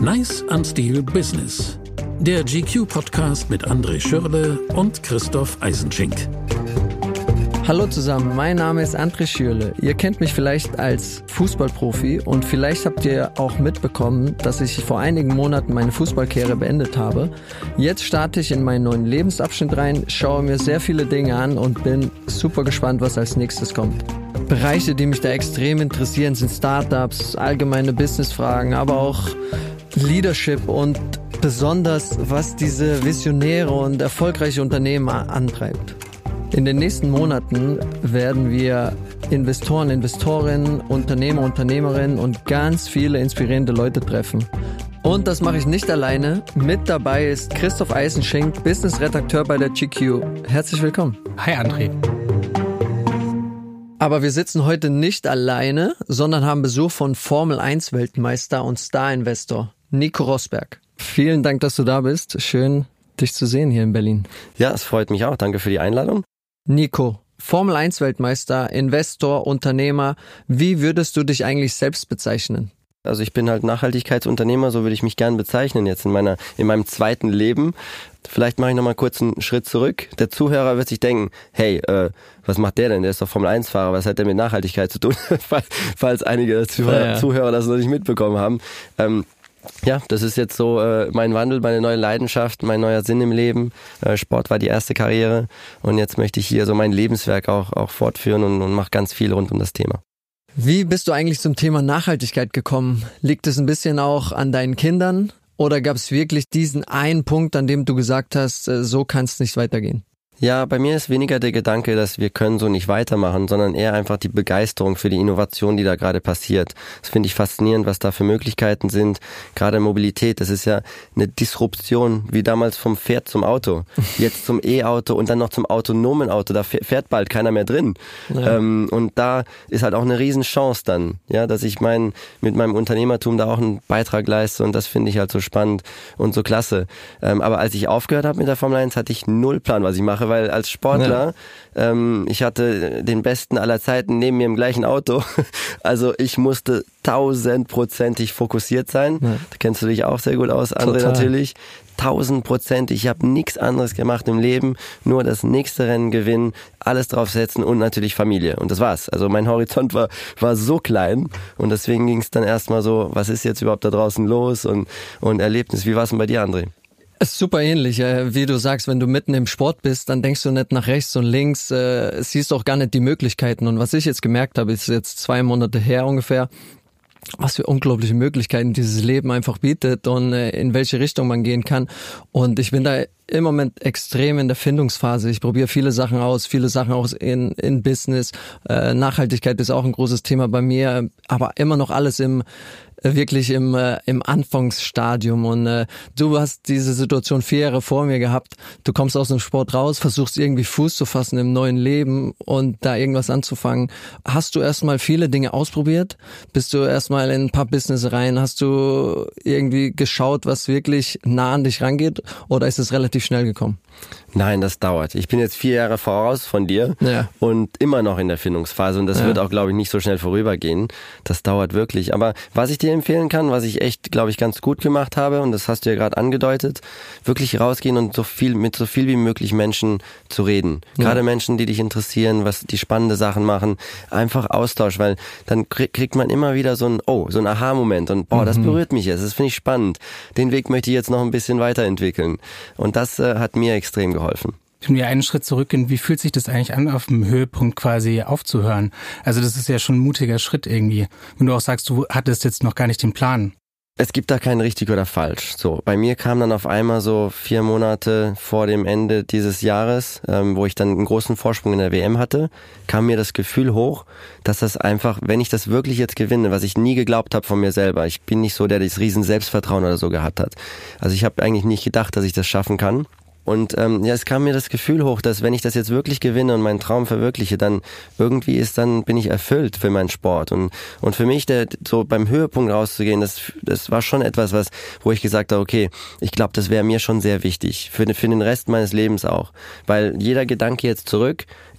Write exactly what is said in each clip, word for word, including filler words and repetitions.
Nice am Stil Business. Der G Q-Podcast mit André Schürle und Christoph Eisenschink. Hallo zusammen, mein Name ist André Schürle. Ihr kennt mich vielleicht als Fußballprofi und vielleicht habt ihr auch mitbekommen, dass ich vor einigen Monaten meine Fußballkarriere beendet habe. Jetzt starte ich in meinen neuen Lebensabschnitt rein, schaue mir sehr viele Dinge an und bin super gespannt, was als nächstes kommt. Bereiche, die mich da extrem interessieren, sind Startups, allgemeine Businessfragen, aber auch Leadership und besonders, was diese visionäre und erfolgreiche Unternehmen antreibt. In den nächsten Monaten werden wir Investoren, Investorinnen, Unternehmer, Unternehmerinnen und ganz viele inspirierende Leute treffen. Und das mache ich nicht alleine. Mit dabei ist Christoph Eisenschink, Business-Redakteur bei der G Q. Herzlich willkommen. Hi André. Aber wir sitzen heute nicht alleine, sondern haben Besuch von Formel eins Weltmeister und Star-Investor Nico Rosberg. Vielen Dank, dass du da bist. Schön, dich zu sehen hier in Berlin. Ja, es freut mich auch. Danke für die Einladung. Nico, Formel eins Weltmeister, Investor, Unternehmer. Wie würdest du dich eigentlich selbst bezeichnen? Also ich bin halt Nachhaltigkeitsunternehmer, so würde ich mich gern bezeichnen jetzt in meiner in meinem zweiten Leben. Vielleicht mache ich nochmal kurz einen Schritt zurück. Der Zuhörer wird sich denken, hey, äh, was macht der denn? Der ist doch Formel eins Fahrer, was hat der mit Nachhaltigkeit zu tun? Falls einige Zuhörer, ja, ja. Zuhörer das noch nicht mitbekommen haben. Ähm, Ja, das ist jetzt so äh, mein Wandel, meine neue Leidenschaft, mein neuer Sinn im Leben. Äh, Sport war die erste Karriere und jetzt möchte ich hier so mein Lebenswerk auch auch fortführen und, und mache ganz viel rund um das Thema. Wie bist du eigentlich zum Thema Nachhaltigkeit gekommen? Liegt es ein bisschen auch an deinen Kindern oder gab es wirklich diesen einen Punkt, an dem du gesagt hast, äh, so kann es nicht weitergehen? Ja, bei mir ist weniger der Gedanke, dass wir können so nicht weitermachen, sondern eher einfach die Begeisterung für die Innovation, die da gerade passiert. Das finde ich faszinierend, was da für Möglichkeiten sind. Gerade Mobilität, das ist ja eine Disruption, wie damals vom Pferd zum Auto. Jetzt zum E-Auto und dann noch zum autonomen Auto. Da fährt bald keiner mehr drin. Ja. Ähm, und da ist halt auch eine Riesenchance dann, ja, dass ich mein, mit meinem Unternehmertum da auch einen Beitrag leiste und das finde ich halt so spannend und so klasse. Ähm, aber als ich aufgehört habe mit der Formel eins, hatte ich null Plan, was ich mache, weil als Sportler, ja. ähm, ich hatte den Besten aller Zeiten neben mir im gleichen Auto. Also ich musste tausendprozentig fokussiert sein. Ja. Da kennst du dich auch sehr gut aus, André. Total. Natürlich. Tausendprozentig. Ich habe nichts anderes gemacht im Leben, nur das nächste Rennen gewinnen, alles draufsetzen und natürlich Familie. Und das war's. Also mein Horizont war war so klein und deswegen ging es dann erstmal so, was ist jetzt überhaupt da draußen los und, und Erlebnis. Wie war es denn bei dir, André? Es ist super ähnlich, wie du sagst, wenn du mitten im Sport bist, dann denkst du nicht nach rechts und links, äh, siehst auch gar nicht die Möglichkeiten. Und was ich jetzt gemerkt habe, ist jetzt zwei Monate her ungefähr, was für unglaubliche Möglichkeiten dieses Leben einfach bietet und äh, in welche Richtung man gehen kann. Und ich bin da im Moment extrem in der Findungsphase. Ich probiere viele Sachen aus, viele Sachen aus in, in Business. Äh, Nachhaltigkeit ist auch ein großes Thema bei mir, aber immer noch alles im wirklich im äh, im Anfangsstadium und äh, du hast diese Situation vier Jahre vor mir gehabt. Du kommst aus dem Sport raus, versuchst irgendwie Fuß zu fassen im neuen Leben und da irgendwas anzufangen. Hast du erstmal viele Dinge ausprobiert? Bist du erstmal in ein paar Business rein? Hast du irgendwie geschaut, was wirklich nah an dich rangeht oder ist es relativ schnell gekommen? Nein, das dauert. Ich bin jetzt vier Jahre voraus von dir ja. und immer noch in der Findungsphase und das ja. wird auch, glaube ich, nicht so schnell vorübergehen. Das dauert wirklich. Aber was ich dir empfehlen kann, was ich echt, glaube ich, ganz gut gemacht habe und das hast du ja gerade angedeutet, wirklich rausgehen und so viel mit so viel wie möglich Menschen zu reden. Ja. Gerade Menschen, die dich interessieren, was die spannende Sachen machen. Einfach Austausch, weil dann kriegt man immer wieder so ein, oh, so ein Aha-Moment und boah, mhm. das berührt mich jetzt, das finde ich spannend. Den Weg möchte ich jetzt noch ein bisschen weiterentwickeln. Und das äh, hat mir extrem geholfen. Wenn wir einen Schritt zurückgehen, wie fühlt sich das eigentlich an, auf dem Höhepunkt quasi aufzuhören? Also das ist ja schon ein mutiger Schritt irgendwie. Wenn du auch sagst, du hattest jetzt noch gar nicht den Plan. Es gibt da kein richtig oder falsch. So, bei mir kam dann auf einmal so vier Monate vor dem Ende dieses Jahres, ähm, wo ich dann einen großen Vorsprung in der W M hatte, kam mir das Gefühl hoch, dass das einfach, wenn ich das wirklich jetzt gewinne, was ich nie geglaubt habe von mir selber, ich bin nicht so, der das riesen Selbstvertrauen oder so gehabt hat. Also ich habe eigentlich nicht gedacht, dass ich das schaffen kann. Und ähm, ja, es kam mir das Gefühl hoch, dass wenn ich das jetzt wirklich gewinne und meinen Traum verwirkliche, dann irgendwie ist, dann bin ich erfüllt für meinen Sport. Und und für mich, der so beim Höhepunkt rauszugehen, das das war schon etwas, was wo ich gesagt habe, okay, ich glaube, das wäre mir schon sehr wichtig für für den Rest meines Lebens auch, weil jeder Gedanke jetzt zurück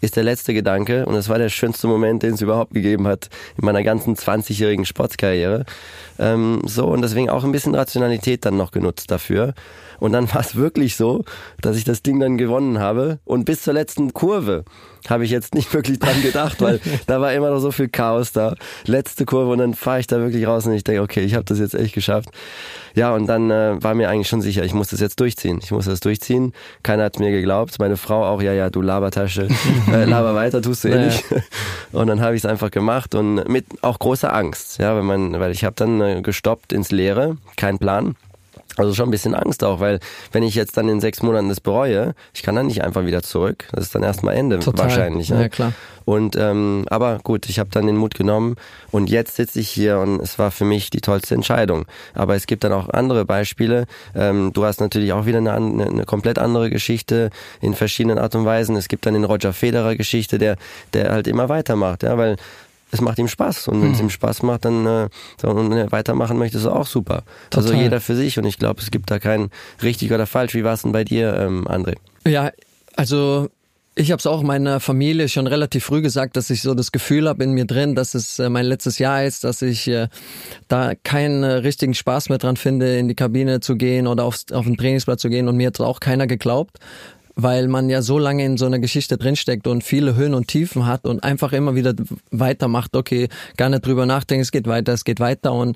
ist der letzte Gedanke und es war der schönste Moment, den es überhaupt gegeben hat in meiner ganzen zwanzigjährigen Sportskarriere. Ähm, so und deswegen auch ein bisschen Rationalität dann noch genutzt dafür. Und dann war es wirklich so, dass ich das Ding dann gewonnen habe und bis zur letzten Kurve habe ich jetzt nicht wirklich dran gedacht, weil da war immer noch so viel Chaos da. Letzte Kurve und dann fahre ich da wirklich raus und ich denke, okay, ich habe das jetzt echt geschafft. Ja, und dann äh, war mir eigentlich schon sicher, ich muss das jetzt durchziehen. Ich muss das durchziehen. Keiner hat mir geglaubt. Meine Frau auch, ja, ja, du Labertasche, äh, laber weiter, tust du eh nicht. Und dann habe ich es einfach gemacht und mit auch großer Angst, ja, weil man, weil ich habe dann äh, gestoppt ins Leere, kein Plan. Also schon ein bisschen Angst auch, weil wenn ich jetzt dann in sechs Monaten das bereue, ich kann dann nicht einfach wieder zurück. Das ist dann erstmal Ende. Total. Wahrscheinlich. Ne? Ja, klar. Und ähm, aber gut, ich habe dann den Mut genommen und jetzt sitze ich hier und es war für mich die tollste Entscheidung. Aber es gibt dann auch andere Beispiele. Ähm, du hast natürlich auch wieder eine, eine, eine komplett andere Geschichte in verschiedenen Art und Weisen. Es gibt dann den Roger Federer Geschichte, der der halt immer weitermacht, ja, weil es macht ihm Spaß und wenn es ihm Spaß macht, dann äh, so, und wenn er weitermachen möchte, ist es auch super. Total. Also jeder für sich und ich glaube, es gibt da kein richtig oder falsch. Wie war es denn bei dir, ähm, André? Ja, also ich habe es auch meiner Familie schon relativ früh gesagt, dass ich so das Gefühl habe in mir drin, dass es äh, mein letztes Jahr ist, dass ich äh, da keinen äh, richtigen Spaß mehr dran finde, in die Kabine zu gehen oder aufs, auf den Trainingsplatz zu gehen und mir hat auch keiner geglaubt. Weil man ja so lange in so einer Geschichte drinsteckt und viele Höhen und Tiefen hat und einfach immer wieder weitermacht, okay, gar nicht drüber nachdenken, es geht weiter, es geht weiter und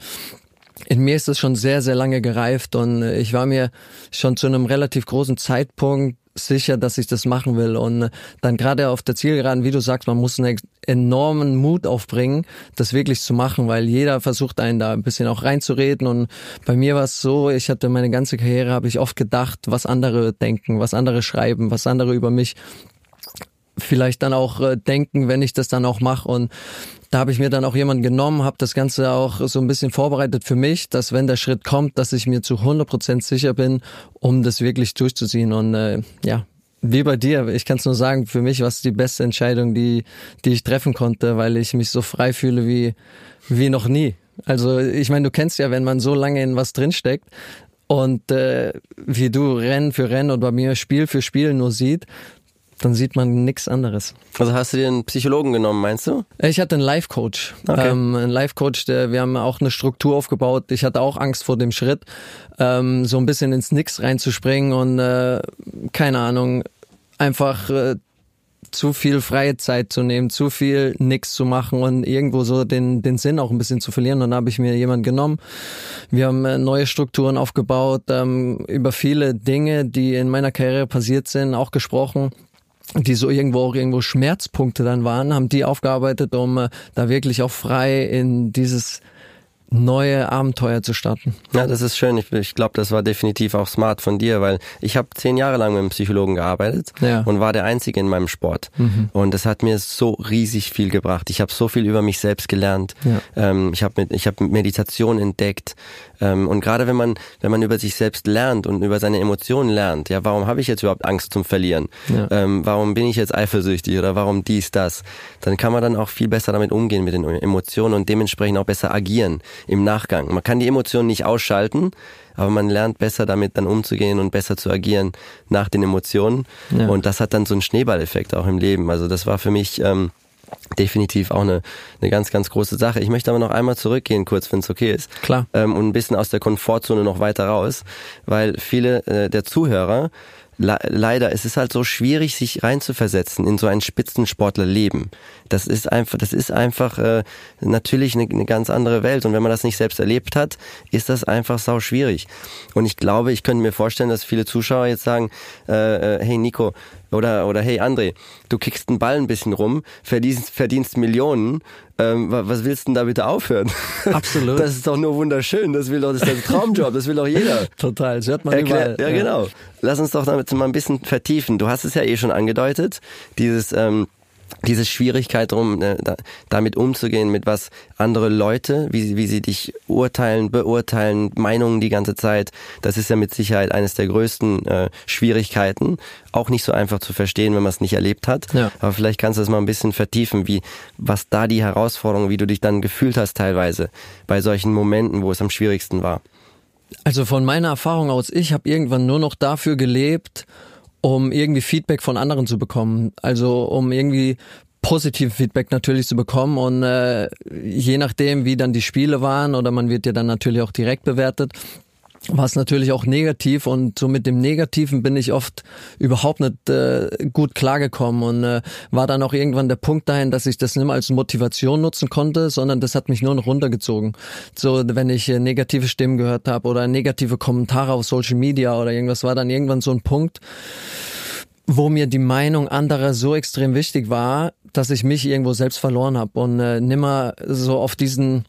in mir ist es schon sehr, sehr lange gereift und ich war mir schon zu einem relativ großen Zeitpunkt sicher, dass ich das machen will und dann gerade auf der Zielgeraden, wie du sagst, man muss einen enormen Mut aufbringen, das wirklich zu machen, weil jeder versucht einen da ein bisschen auch reinzureden und bei mir war es so, ich hatte meine ganze Karriere, habe ich oft gedacht, was andere denken, was andere schreiben, was andere über mich vielleicht dann auch äh, denken, wenn ich das dann auch mache und da habe ich mir dann auch jemanden genommen, habe das Ganze auch so ein bisschen vorbereitet für mich, dass wenn der Schritt kommt, dass ich mir zu hundert Prozent sicher bin, um das wirklich durchzuziehen. Und äh, ja, wie bei dir, ich kann es nur sagen, für mich war es die beste Entscheidung, die die ich treffen konnte, weil ich mich so frei fühle wie wie noch nie. Also ich meine, du kennst ja, wenn man so lange in was drinsteckt und äh, wie du Rennen für Rennen und bei mir Spiel für Spiel nur sieht, dann sieht man nichts anderes. Also hast du dir einen Psychologen genommen, meinst du? Ich hatte einen Life-Coach. Okay. Ähm, einen Life-Coach, der, wir haben auch eine Struktur aufgebaut. Ich hatte auch Angst vor dem Schritt, ähm, so ein bisschen ins Nix reinzuspringen und äh, keine Ahnung, einfach äh, zu viel freie Zeit zu nehmen, zu viel nix zu machen und irgendwo so den den Sinn auch ein bisschen zu verlieren. Und dann habe ich mir jemanden genommen. Wir haben äh, neue Strukturen aufgebaut, ähm, über viele Dinge, die in meiner Karriere passiert sind, auch gesprochen, die so irgendwo auch irgendwo Schmerzpunkte dann waren, haben die aufgearbeitet, um äh, da wirklich auch frei in dieses neue Abenteuer zu starten. Ja, das ist schön. Ich, ich glaube, das war definitiv auch smart von dir, weil ich habe zehn Jahre lang mit einem Psychologen gearbeitet ja. und war der Einzige in meinem Sport. Mhm. Und das hat mir so riesig viel gebracht. Ich habe so viel über mich selbst gelernt. Ja. Ähm, ich habe ich hab Meditation entdeckt. Ähm, und gerade wenn man wenn man über sich selbst lernt und über seine Emotionen lernt, ja, warum habe ich jetzt überhaupt Angst zum Verlieren? Ja. Ähm, warum bin ich jetzt eifersüchtig oder warum dies, das? Dann kann man dann auch viel besser damit umgehen mit den Emotionen und dementsprechend auch besser agieren im Nachgang. Man kann die Emotionen nicht ausschalten, aber man lernt besser damit dann umzugehen und besser zu agieren nach den Emotionen. Ja. Und das hat dann so einen Schneeballeffekt auch im Leben. Also das war für mich ähm, definitiv auch eine eine ganz, ganz große Sache. Ich möchte aber noch einmal zurückgehen, kurz, wenn es okay ist. Klar. Ähm, und ein bisschen aus der Komfortzone noch weiter raus, weil viele äh, der Zuhörer Le- leider, es ist halt so schwierig, sich reinzuversetzen in so ein Spitzensportlerleben. Das ist einfach, das ist einfach äh, natürlich eine, eine ganz andere Welt. Und wenn man das nicht selbst erlebt hat, ist das einfach sau schwierig. Und ich glaube, ich könnte mir vorstellen, dass viele Zuschauer jetzt sagen, äh, äh, hey Nico oder oder hey André, du kickst den Ball ein bisschen rum, verdienst, verdienst Millionen. Ähm, was willst du denn da bitte aufhören? Absolut. Das ist doch nur wunderschön. Das will doch, das ist der Traumjob. Das will doch jeder. Total. Das hört man Erklär, überall. Ja, genau. Lass uns doch damit mal ein bisschen vertiefen. Du hast es ja eh schon angedeutet. Dieses, ähm, diese Schwierigkeit drum, äh, da, damit umzugehen, mit was andere Leute, wie, wie sie dich urteilen, beurteilen, Meinungen die ganze Zeit. Das ist ja mit Sicherheit eines der größten äh, Schwierigkeiten. Auch nicht so einfach zu verstehen, wenn man es nicht erlebt hat. Ja. Aber vielleicht kannst du das mal ein bisschen vertiefen, wie was da die Herausforderung, wie du dich dann gefühlt hast teilweise bei solchen Momenten, wo es am schwierigsten war. Also von meiner Erfahrung aus, ich habe irgendwann nur noch dafür gelebt, um irgendwie Feedback von anderen zu bekommen. Also um irgendwie positive Feedback natürlich zu bekommen und äh, je nachdem, wie dann die Spiele waren oder man wird ja dann natürlich auch direkt bewertet, war es natürlich auch negativ und so mit dem Negativen bin ich oft überhaupt nicht äh, gut klargekommen und äh, war dann auch irgendwann der Punkt dahin, dass ich das nicht mehr als Motivation nutzen konnte, sondern das hat mich nur noch runtergezogen. So, wenn ich äh, negative Stimmen gehört habe oder negative Kommentare auf Social Media oder irgendwas, war dann irgendwann so ein Punkt, wo mir die Meinung anderer so extrem wichtig war, dass ich mich irgendwo selbst verloren habe und äh, nimmer so auf diesen,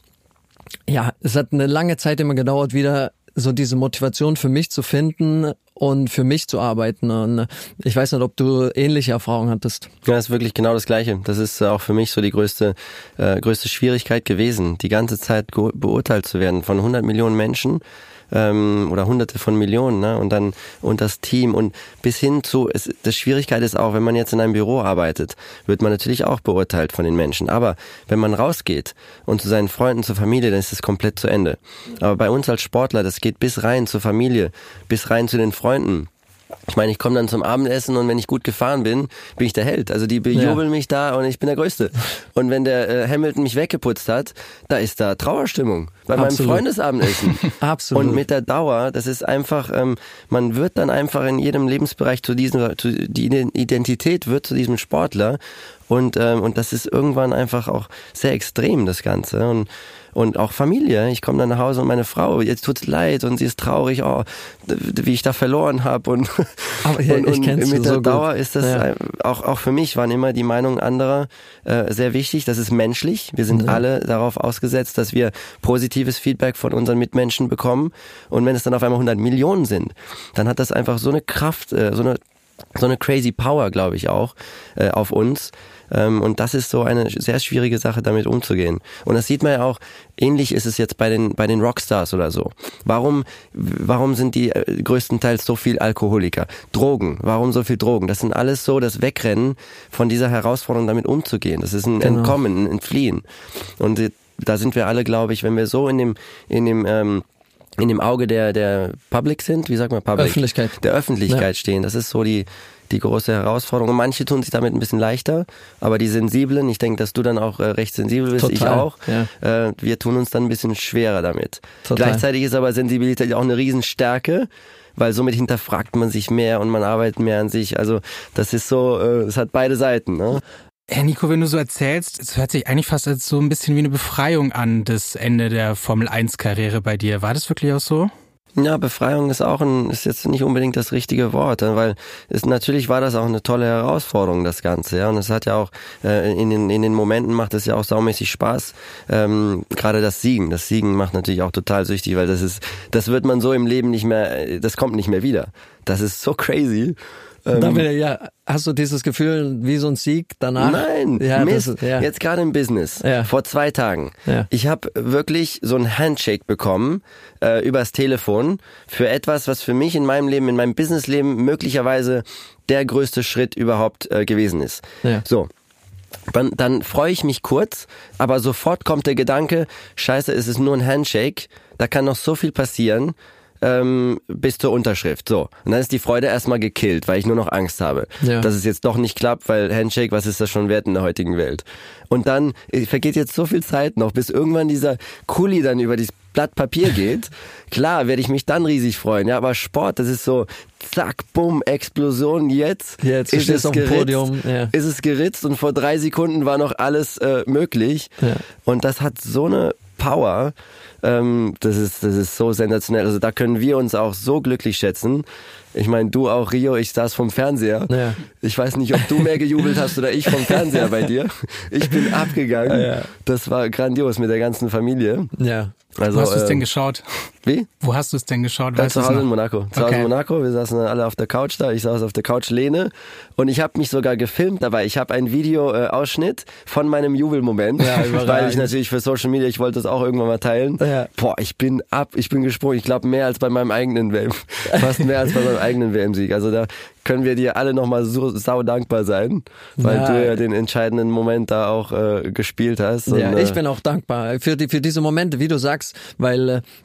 ja, es hat eine lange Zeit immer gedauert, wieder so diese Motivation für mich zu finden und für mich zu arbeiten. Und ich weiß nicht, ob du ähnliche Erfahrungen hattest. Ja, das ist wirklich genau das Gleiche. Das ist auch für mich so die größte äh, größte Schwierigkeit gewesen, die ganze Zeit ge- beurteilt zu werden von hundert Millionen Menschen. Ähm, oder hunderte von Millionen, ne? Und dann und das Team und bis hin zu, es, das Schwierigkeit ist auch, wenn man jetzt in einem Büro arbeitet, wird man natürlich auch beurteilt von den Menschen. Aber wenn man rausgeht und zu seinen Freunden, zur Familie, dann ist es komplett zu Ende. Aber bei uns als Sportler, das geht bis rein zur Familie, bis rein zu den Freunden. Ich meine, ich komme dann zum Abendessen und wenn ich gut gefahren bin, bin ich der Held. Also die bejubeln ja. mich da und ich bin der Größte. Und wenn der äh, Hamilton mich weggeputzt hat, da ist da Trauerstimmung. Bei Absolut. meinem Freundesabendessen. Absolut. Und mit der Dauer, das ist einfach, ähm, man wird dann einfach in jedem Lebensbereich zu diesem, zu, die Identität wird zu diesem Sportler. Und, ähm, und das ist irgendwann einfach auch sehr extrem, das Ganze. Und Und auch Familie. Ich komme dann nach Hause und meine Frau, jetzt tut's leid und sie ist traurig, oh, wie ich da verloren habe. Und, Aber ja, und, ich kenn's und mit so der Dauer gut. ist das ja. auch auch für mich waren immer die Meinungen anderer äh, sehr wichtig. Das ist menschlich. Wir sind ja. alle darauf ausgesetzt, dass wir positives Feedback von unseren Mitmenschen bekommen. Und wenn es dann auf einmal hundert Millionen sind, dann hat das einfach so eine Kraft, äh, so eine so eine crazy Power, glaube ich auch, äh, auf uns. Ähm, und das ist so eine sehr schwierige Sache, damit umzugehen. Und das sieht man ja auch, ähnlich ist es jetzt bei den bei den Rockstars oder so. Warum warum sind die äh, größtenteils so viel Alkoholiker? Drogen, warum so viel Drogen? Das sind alles so das Wegrennen von dieser Herausforderung, damit umzugehen. Das ist ein genau. Entkommen, ein Entfliehen. Und äh, da sind wir alle, glaube ich, wenn wir so in dem in dem ähm, in dem Auge der der Public sind, wie sagt man Public? Öffentlichkeit. Der Öffentlichkeit ja. stehen. Das ist so die die große Herausforderung. Und manche tun sich damit ein bisschen leichter, aber die Sensiblen, ich denke, dass du dann auch äh, recht sensibel bist, Total. ich auch, ja. äh, wir tun uns dann ein bisschen schwerer damit. Total. Gleichzeitig ist aber Sensibilität auch eine Riesenstärke, weil somit hinterfragt man sich mehr und man arbeitet mehr an sich. Also das ist so, äh, es hat beide Seiten, ne? Hey Nico, wenn du so erzählst, es hört sich eigentlich fast als so ein bisschen wie eine Befreiung an, das Ende der Formel eins Karriere bei dir. War das wirklich auch so? Ja, Befreiung ist auch ein, ist jetzt nicht unbedingt das richtige Wort, weil es natürlich war das auch eine tolle Herausforderung, das Ganze, ja, und es hat ja auch äh, in den in den Momenten macht es ja auch saumäßig Spaß, ähm, gerade das Siegen, das Siegen macht natürlich auch total süchtig, weil das ist, das wird man so im Leben nicht mehr, das kommt nicht mehr wieder, das ist so crazy. Da will, ja, hast du dieses Gefühl wie so ein Sieg danach? Nein, ja, Mist. Das, ja. Jetzt gerade im Business, ja. vor zwei Tagen. Ja. Ich habe wirklich so ein Handshake bekommen äh, übers Telefon für etwas, was für mich in meinem Leben, in meinem Businessleben möglicherweise der größte Schritt überhaupt äh, gewesen ist. Ja. So. Dann, dann freue ich mich kurz, aber sofort kommt der Gedanke, scheiße, es ist nur ein Handshake, da kann noch so viel passieren. Ähm, bis zur Unterschrift. So. Und dann ist die Freude erstmal gekillt, weil ich nur noch Angst habe, ja. dass es jetzt doch nicht klappt, weil Handshake, was ist das schon wert in der heutigen Welt? Und dann vergeht jetzt so viel Zeit noch, bis irgendwann dieser Kuli dann über dieses Blatt Papier geht. Klar, werde ich mich dann riesig freuen. Ja, aber Sport, das ist so, zack, bumm, Explosion, jetzt, jetzt ist es auf geritzt, dem Podium. Ja. ist es geritzt und vor drei Sekunden war noch alles äh, möglich. Ja. Und das hat so eine Power, ähm, das ist das ist so sensationell. Also da können wir uns auch so glücklich schätzen. Ich meine, du auch, Rio, ich saß vom Fernseher. Ja. Ich weiß nicht, ob du mehr gejubelt hast oder ich vom Fernseher bei dir. Ich bin abgegangen. Ja. Das war grandios mit der ganzen Familie. Ja. Also, Wo hast du es äh, denn geschaut? Wie? Wo hast du es denn geschaut? Weißt zu Hause in Monaco. Zu okay. Hause in Monaco. Wir saßen alle auf der Couch da. Ich saß auf der Couchlehne und ich habe mich sogar gefilmt dabei. Ich habe einen Video-Ausschnitt äh, von meinem Jubelmoment, ja, weil ich natürlich für Social Media, ich wollte das auch irgendwann mal teilen. Ja. Boah, ich bin ab, ich bin gesprungen. Ich glaube mehr als bei meinem eigenen W M, fast mehr als bei meinem eigenen W M-Sieg. Also da können wir dir alle nochmal so sau dankbar sein, weil ja. du ja den entscheidenden Moment da auch äh, gespielt hast. Ja, und, ich bin auch dankbar für die für diese Momente, wie du sagst, weil äh,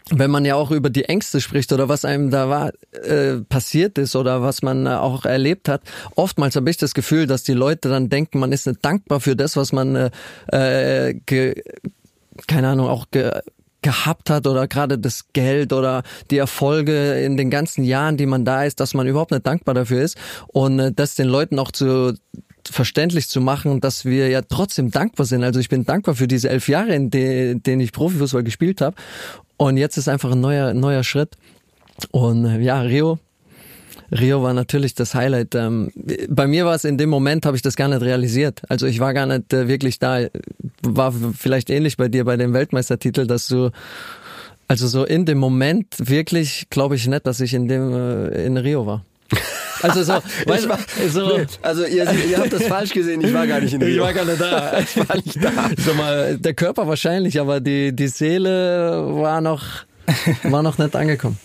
wenn man ja auch über die Ängste spricht oder was einem da war, äh, passiert ist oder was man äh, auch erlebt hat, oftmals habe ich das Gefühl, dass die Leute dann denken, man ist nicht dankbar für das, was man äh, ge, keine Ahnung, auch ge, gehabt hat oder gerade das Geld oder die Erfolge in den ganzen Jahren, die man da ist, dass man überhaupt nicht dankbar dafür ist und äh, das den Leuten auch zu verständlich zu machen, dass wir ja trotzdem dankbar sind. Also ich bin dankbar für diese elf Jahre, in de, denen ich Profifußball gespielt habe. Und jetzt ist einfach ein neuer neuer Schritt. Und ja, Rio, Rio war natürlich das Highlight. Ähm, bei mir war es in dem Moment, habe ich das gar nicht realisiert. Also ich war gar nicht äh, wirklich da. War vielleicht ähnlich bei dir bei dem Weltmeistertitel, dass du, also so in dem Moment wirklich, glaube ich nicht, dass ich in dem äh, in Rio war. Also so, weil, war, so nee, also ihr, ihr habt das falsch gesehen, ich war gar nicht in Rio. Ich war gar nicht da. Ich war nicht da. So mal, der Körper wahrscheinlich, aber die, die Seele war noch, war noch nicht angekommen.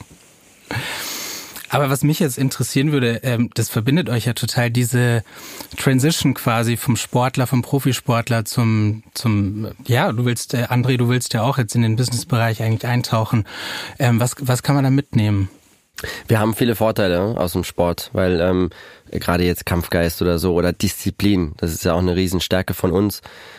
Aber was mich jetzt interessieren würde, ähm, das verbindet euch ja total, diese Transition quasi vom Sportler, vom Profisportler zum, zum, ja, du willst, äh, André, du willst ja auch jetzt in den Businessbereich eigentlich eintauchen. Ähm, was, was kann man da mitnehmen? Wir haben viele Vorteile aus dem Sport, weil ähm, gerade jetzt Kampfgeist oder so oder Disziplin, das ist ja auch eine Riesenstärke von uns,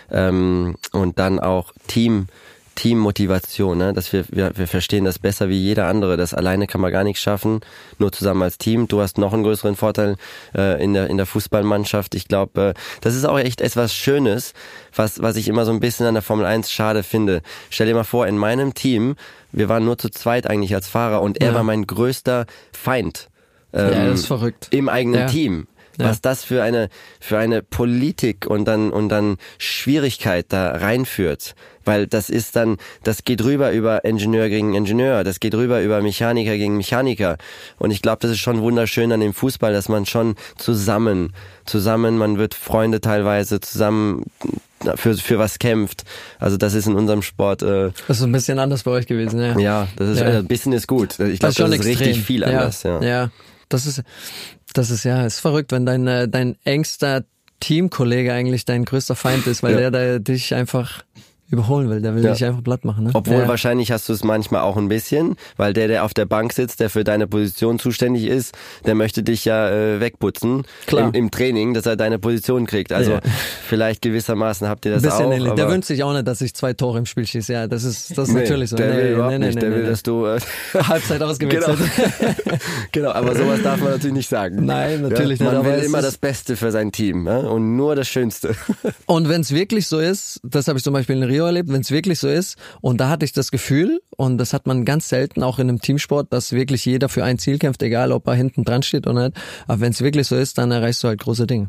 ähm, und dann auch Team, Teammotivation, ne? Dass wir, wir wir verstehen das besser wie jeder andere. Das alleine kann man gar nichts schaffen, nur zusammen als Team. Du hast noch einen größeren Vorteil äh, in der in der Fußballmannschaft. Ich glaube, äh, das ist auch echt etwas Schönes, was was ich immer so ein bisschen an der Formel eins schade finde. Stell dir mal vor, in meinem Team, wir waren nur zu zweit eigentlich als Fahrer und er ja. war mein größter Feind. Ähm, ja, das ist verrückt. Im eigenen ja. Team. Ja. Was das für eine für eine Politik und dann und dann Schwierigkeit da reinführt, weil das ist dann, das geht rüber über Ingenieur gegen Ingenieur, das geht rüber über Mechaniker gegen Mechaniker und ich glaube, das ist schon wunderschön an dem Fußball, dass man schon zusammen zusammen, man wird Freunde teilweise zusammen für für was kämpft. Also das ist in unserem Sport. Äh, das ist ein bisschen anders bei euch gewesen, ja. Ja, das ist ja. ein bisschen ist gut. Ich glaube, das, das ist extrem. Richtig viel anders. Ja, ja. ja. Das ist, das ist ja, ist verrückt, wenn dein dein engster Teamkollege eigentlich dein größter Feind ist, weil ja. der, der dich einfach überholen will, der will ja. dich einfach platt machen. Ne? Obwohl ja. wahrscheinlich hast du es manchmal auch ein bisschen, weil der, der auf der Bank sitzt, der für deine Position zuständig ist, der möchte dich ja äh, wegputzen Klar. Im, im Training, dass er deine Position kriegt. Also ja. vielleicht gewissermaßen habt ihr das bisschen auch. Ähnlich. Aber der wünscht sich auch nicht, dass ich zwei Tore im Spiel schieße. Ja, das ist das ist nee, natürlich so. Der nee, will überhaupt nee, nee, nicht. Nee, der nee, will, nee. dass du äh, Halbzeit ausgewechselt. Genau. Genau, aber sowas darf man natürlich nicht sagen. Nein, natürlich ja, man nicht. Man will aber immer das Beste für sein Team, ja? Und nur das Schönste. Und wenn es wirklich so ist, das habe ich zum Beispiel in Rio erlebt, wenn es wirklich so ist, und da hatte ich das Gefühl, und das hat man ganz selten auch in einem Teamsport, dass wirklich jeder für ein Ziel kämpft, egal ob er hinten dran steht oder nicht. Aber wenn es wirklich so ist, dann erreichst du halt große Dinge.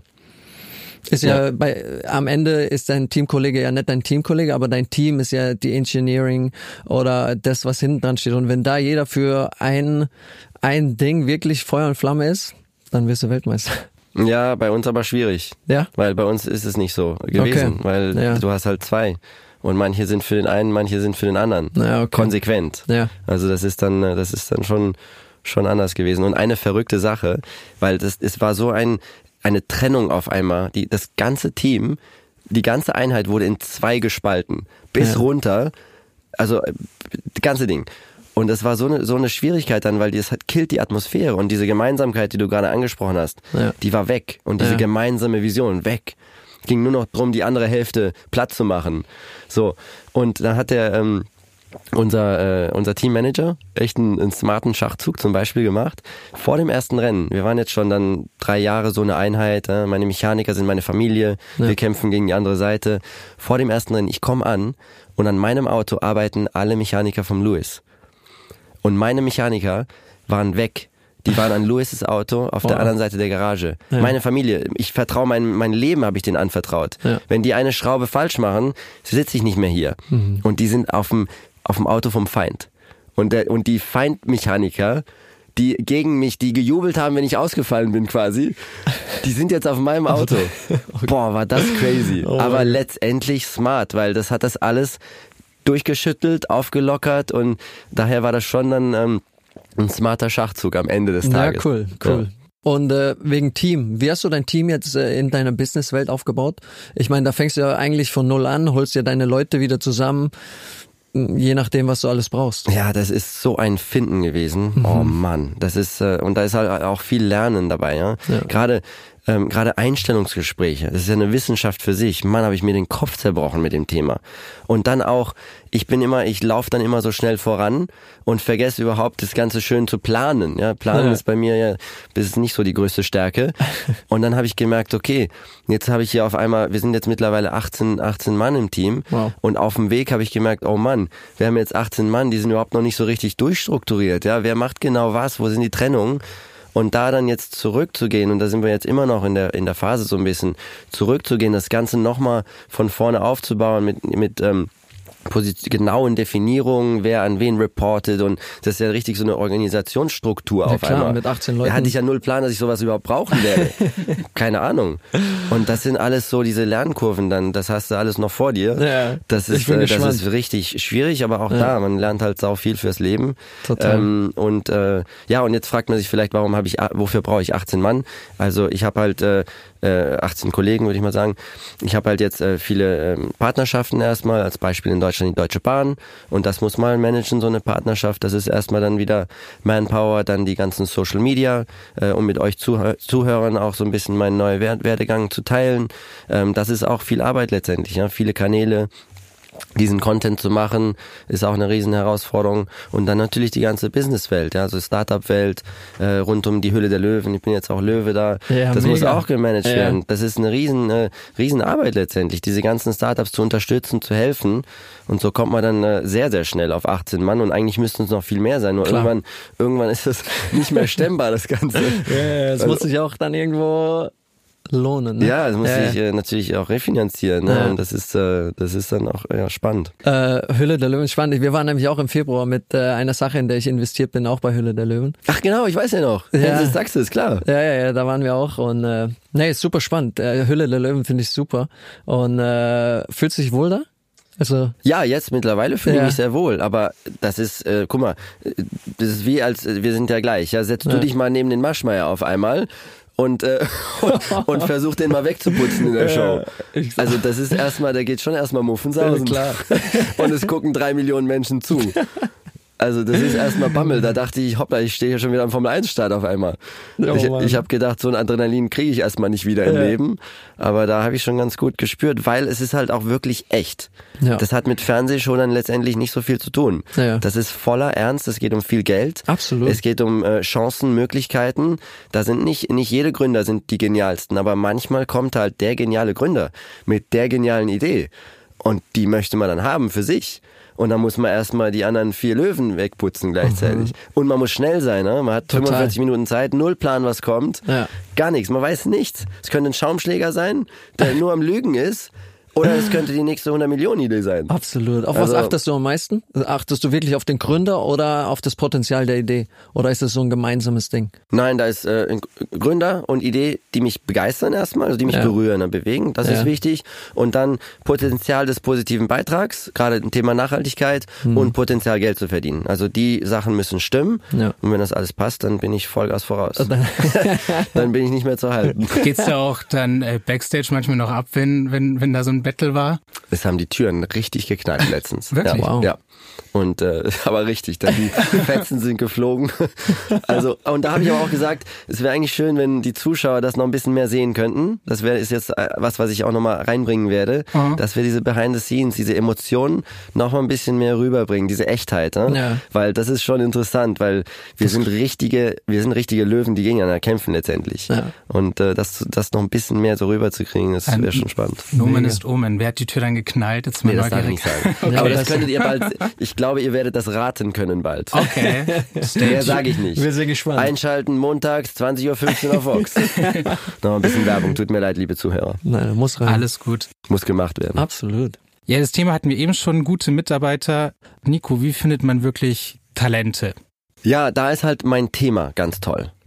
Ist ja, ja bei, am Ende ist dein Teamkollege ja nicht dein Teamkollege, aber dein Team ist ja die Engineering oder das, was hinten dran steht. Und wenn da jeder für ein, ein Ding wirklich Feuer und Flamme ist, dann wirst du Weltmeister. Ja, bei uns aber schwierig. Ja? Weil bei uns ist es nicht so gewesen, okay. weil ja. du hast halt zwei. Und manche sind für den einen, manche sind für den anderen. Ja, okay. Konsequent. Ja. Also das ist dann, das ist dann schon, schon anders gewesen. Und eine verrückte Sache, weil das, es war so ein, eine Trennung auf einmal. Die, das ganze Team, die ganze Einheit wurde in zwei gespalten. Bis ja. runter. Also, das ganze Ding. Und das war so eine, so eine Schwierigkeit dann, weil das hat, killt die Atmosphäre und diese Gemeinsamkeit, die du gerade angesprochen hast, ja. die war weg. Und diese ja. gemeinsame Vision, weg. Ging nur noch drum, die andere Hälfte platt zu machen. So. Und dann hat der, ähm, unser, äh, unser Teammanager echt einen, einen smarten Schachzug zum Beispiel gemacht. Vor dem ersten Rennen. Wir waren jetzt schon dann drei Jahre so eine Einheit. Äh, meine Mechaniker sind meine Familie. Ja. Wir kämpfen gegen die andere Seite. Vor dem ersten Rennen, ich komme an und an meinem Auto arbeiten alle Mechaniker vom Lewis. Und meine Mechaniker waren weg. Die waren an Lewis' Auto auf wow. der anderen Seite der Garage. Ja. Meine Familie, ich vertraue mein, mein Leben habe ich denen anvertraut. Ja. Wenn die eine Schraube falsch machen, sitze ich nicht mehr hier. Mhm. Und die sind auf dem, auf dem Auto vom Feind. Und, der, und die Feindmechaniker, die gegen mich, die gejubelt haben, wenn ich ausgefallen bin quasi, die sind jetzt auf meinem Auto. Okay. Boah, war das crazy. Oh Aber letztendlich smart, weil das hat das alles durchgeschüttelt, aufgelockert und daher war das schon dann ähm, ein smarter Schachzug am Ende des Tages. Ja, cool, cool. Ja. Und äh, wegen Team, wie hast du dein Team jetzt äh, in deiner Businesswelt aufgebaut? Ich meine, da fängst du ja eigentlich von null an, holst dir deine Leute wieder zusammen. je nachdem, was du alles brauchst. Ja, das ist so ein Finden gewesen. Mhm. Oh Mann, das ist äh, und da ist halt auch viel Lernen dabei. Ja, ja. gerade ähm, gerade Einstellungsgespräche. Das ist ja eine Wissenschaft für sich. Mann, habe ich mir den Kopf zerbrochen mit dem Thema. Und dann auch, ich bin immer, ich laufe dann immer so schnell voran und vergesse überhaupt das Ganze schön zu planen. Ja, planen ja. ist bei mir ja, das ist nicht so die größte Stärke. Und dann habe ich gemerkt, okay, jetzt habe ich hier auf einmal, wir sind jetzt mittlerweile achtzehn, achtzehn Mann im Team. Wow. Und auf dem Weg habe ich gemerkt, oh Mann, wir haben jetzt achtzehn Mann, die sind überhaupt noch nicht so richtig durchstrukturiert. Ja, wer macht genau was? Wo sind die Trennungen? Und da dann jetzt zurückzugehen, und da sind wir jetzt immer noch in der in der Phase so ein bisschen, zurückzugehen, das Ganze nochmal von vorne aufzubauen mit mit ähm, genauen Definierungen, wer an wen reportet, und das ist ja richtig so eine Organisationsstruktur ja, auf klar, einmal. Mit achtzehn Leuten. Da hatte ich ja null Plan, dass ich sowas überhaupt brauchen werde. Keine Ahnung. Und das sind alles so diese Lernkurven dann, das hast du alles noch vor dir. Ja, das ist, ich bin äh, das gespannt. ist richtig schwierig, aber auch ja. da, man lernt halt sau viel fürs Leben. Total. Ähm, und äh, ja, und jetzt fragt man sich vielleicht, warum habe ich, wofür brauche ich achtzehn Mann? Also ich habe halt äh, achtzehn Kollegen, würde ich mal sagen. Ich habe halt jetzt äh, viele äh, Partnerschaften erstmal, als Beispiel in Deutschland die Deutsche Bahn, und das muss man managen, so eine Partnerschaft. Das ist erstmal dann wieder Manpower, dann die ganzen Social Media, äh, um mit euch Zuh- Zuhörern auch so ein bisschen meinen neuen Werdegang zu teilen. Ähm, das ist auch viel Arbeit letztendlich, ja, viele Kanäle. Diesen Content zu machen, ist auch eine riesen Herausforderung. Und dann natürlich die ganze Businesswelt, ja, also Startup-Welt, äh, rund um die Höhle der Löwen. Ich bin jetzt auch Löwe da. Ja, das mega. Muss auch gemanagt ja. werden. Das ist eine riesen, äh, riesen Arbeit letztendlich, diese ganzen Startups zu unterstützen, zu helfen. Und so kommt man dann äh, sehr, sehr schnell auf achtzehn Mann. Und eigentlich müssten es noch viel mehr sein. Nur Klar. irgendwann, irgendwann ist das nicht mehr stemmbar, das Ganze. Ja, das also, muss sich auch dann irgendwo lohnen. Ne? Ja, das muss ja, sich äh, natürlich auch refinanzieren. Ne? Ja. Und das ist, äh, das ist dann auch ja, spannend. Äh, Höhle der Löwen, spannend. Wir waren nämlich auch im Februar mit äh, einer Sache, in der ich investiert bin, auch bei Höhle der Löwen. Ach genau, ich weiß ja noch. Ja. Jetzt sagst du es, klar. Ja, ja, ja, da waren wir auch. Und äh, nee, ist super spannend. Äh, Höhle der Löwen finde ich super. Und äh, fühlst du dich wohl da? Also ja, jetzt mittlerweile fühle ich ja. mich sehr wohl, aber das ist, äh, guck mal, das ist wie als, wir sind ja gleich. Ja, setzt ja. du dich mal neben den Maschmeyer auf einmal und, äh, und, und versuch den mal wegzuputzen in der Show. Also das ist erstmal, da geht schon erstmal Muffensausen. Ja, klar. Und es gucken drei Millionen Menschen zu. Also das ist erstmal Bammel. Da dachte ich, hoppla, ich stehe hier schon wieder am Formel eins Start auf einmal. Oh, ich ich habe gedacht, so ein Adrenalin kriege ich erstmal nicht wieder im ja. Leben. Aber da habe ich schon ganz gut gespürt, weil es ist halt auch wirklich echt. Ja. Das hat mit Fernsehshows letztendlich nicht so viel zu tun. Ja. Das ist voller Ernst, es geht um viel Geld. Absolut. Es geht um äh, Chancen, Möglichkeiten. Da sind nicht, nicht jede Gründer sind die genialsten, aber manchmal kommt halt der geniale Gründer mit der genialen Idee. Und die möchte man dann haben für sich. Und dann muss man erstmal die anderen vier Löwen wegputzen gleichzeitig. Mhm. Und man muss schnell sein, ne? Man hat Total. fünfundvierzig Minuten Zeit, null Plan, was kommt. Ja. Gar nichts, man weiß nichts. Es könnte ein Schaumschläger sein, der nur am Lügen ist. Oder es könnte die nächste hundert-Millionen-Idee sein. Absolut. Auf also, was achtest du am meisten? Achtest du wirklich auf den Gründer oder auf das Potenzial der Idee? Oder ist das so ein gemeinsames Ding? Nein, da ist äh, ein Gründer und Idee, die mich begeistern erstmal, also die mich ja. berühren und bewegen. Das ja. ist wichtig. Und dann Potenzial des positiven Beitrags, gerade im Thema Nachhaltigkeit hm. und Potenzial Geld zu verdienen. Also die Sachen müssen stimmen. Ja. Und wenn das alles passt, dann bin ich Vollgas voraus. Dann bin ich nicht mehr zu halten. Geht's da auch dann äh, Backstage manchmal noch ab, wenn, wenn, wenn da so ein Battle war? Es haben die Türen richtig geknallt letztens. Wirklich? Ja, wow. Ja. Und äh, aber richtig, dann die Fetzen sind geflogen. Also und da habe ich aber auch gesagt, es wäre eigentlich schön, wenn die Zuschauer das noch ein bisschen mehr sehen könnten. Das wäre ist jetzt was, was ich auch nochmal reinbringen werde, mhm. dass wir diese Behind the Scenes, diese Emotionen noch mal ein bisschen mehr rüberbringen, diese Echtheit, ne? Ja. Weil das ist schon interessant, weil wir sind richtige, wir sind richtige Löwen, die gegeneinander kämpfen letztendlich. Ja. Und äh, das, das noch ein bisschen mehr so rüberzukriegen, das wäre schon spannend. Nomen ist Omen. Wer hat die Tür dann geknallt? Jetzt mal nee, das darf ich nicht sagen. Okay. Aber das könntet ihr bald. Ich glaube, ihr werdet das raten können bald. Okay. Mehr sage ich nicht. Wir sind gespannt. Einschalten montags zwanzig Uhr fünfzehn auf Vox. Noch ein bisschen Werbung. Tut mir leid, liebe Zuhörer. Nein, muss rein. Alles gut. Muss gemacht werden. Absolut. Ja, das Thema hatten wir eben schon. Gute Mitarbeiter. Nico, wie findet man wirklich Talente? Ja, da ist halt mein Thema ganz toll.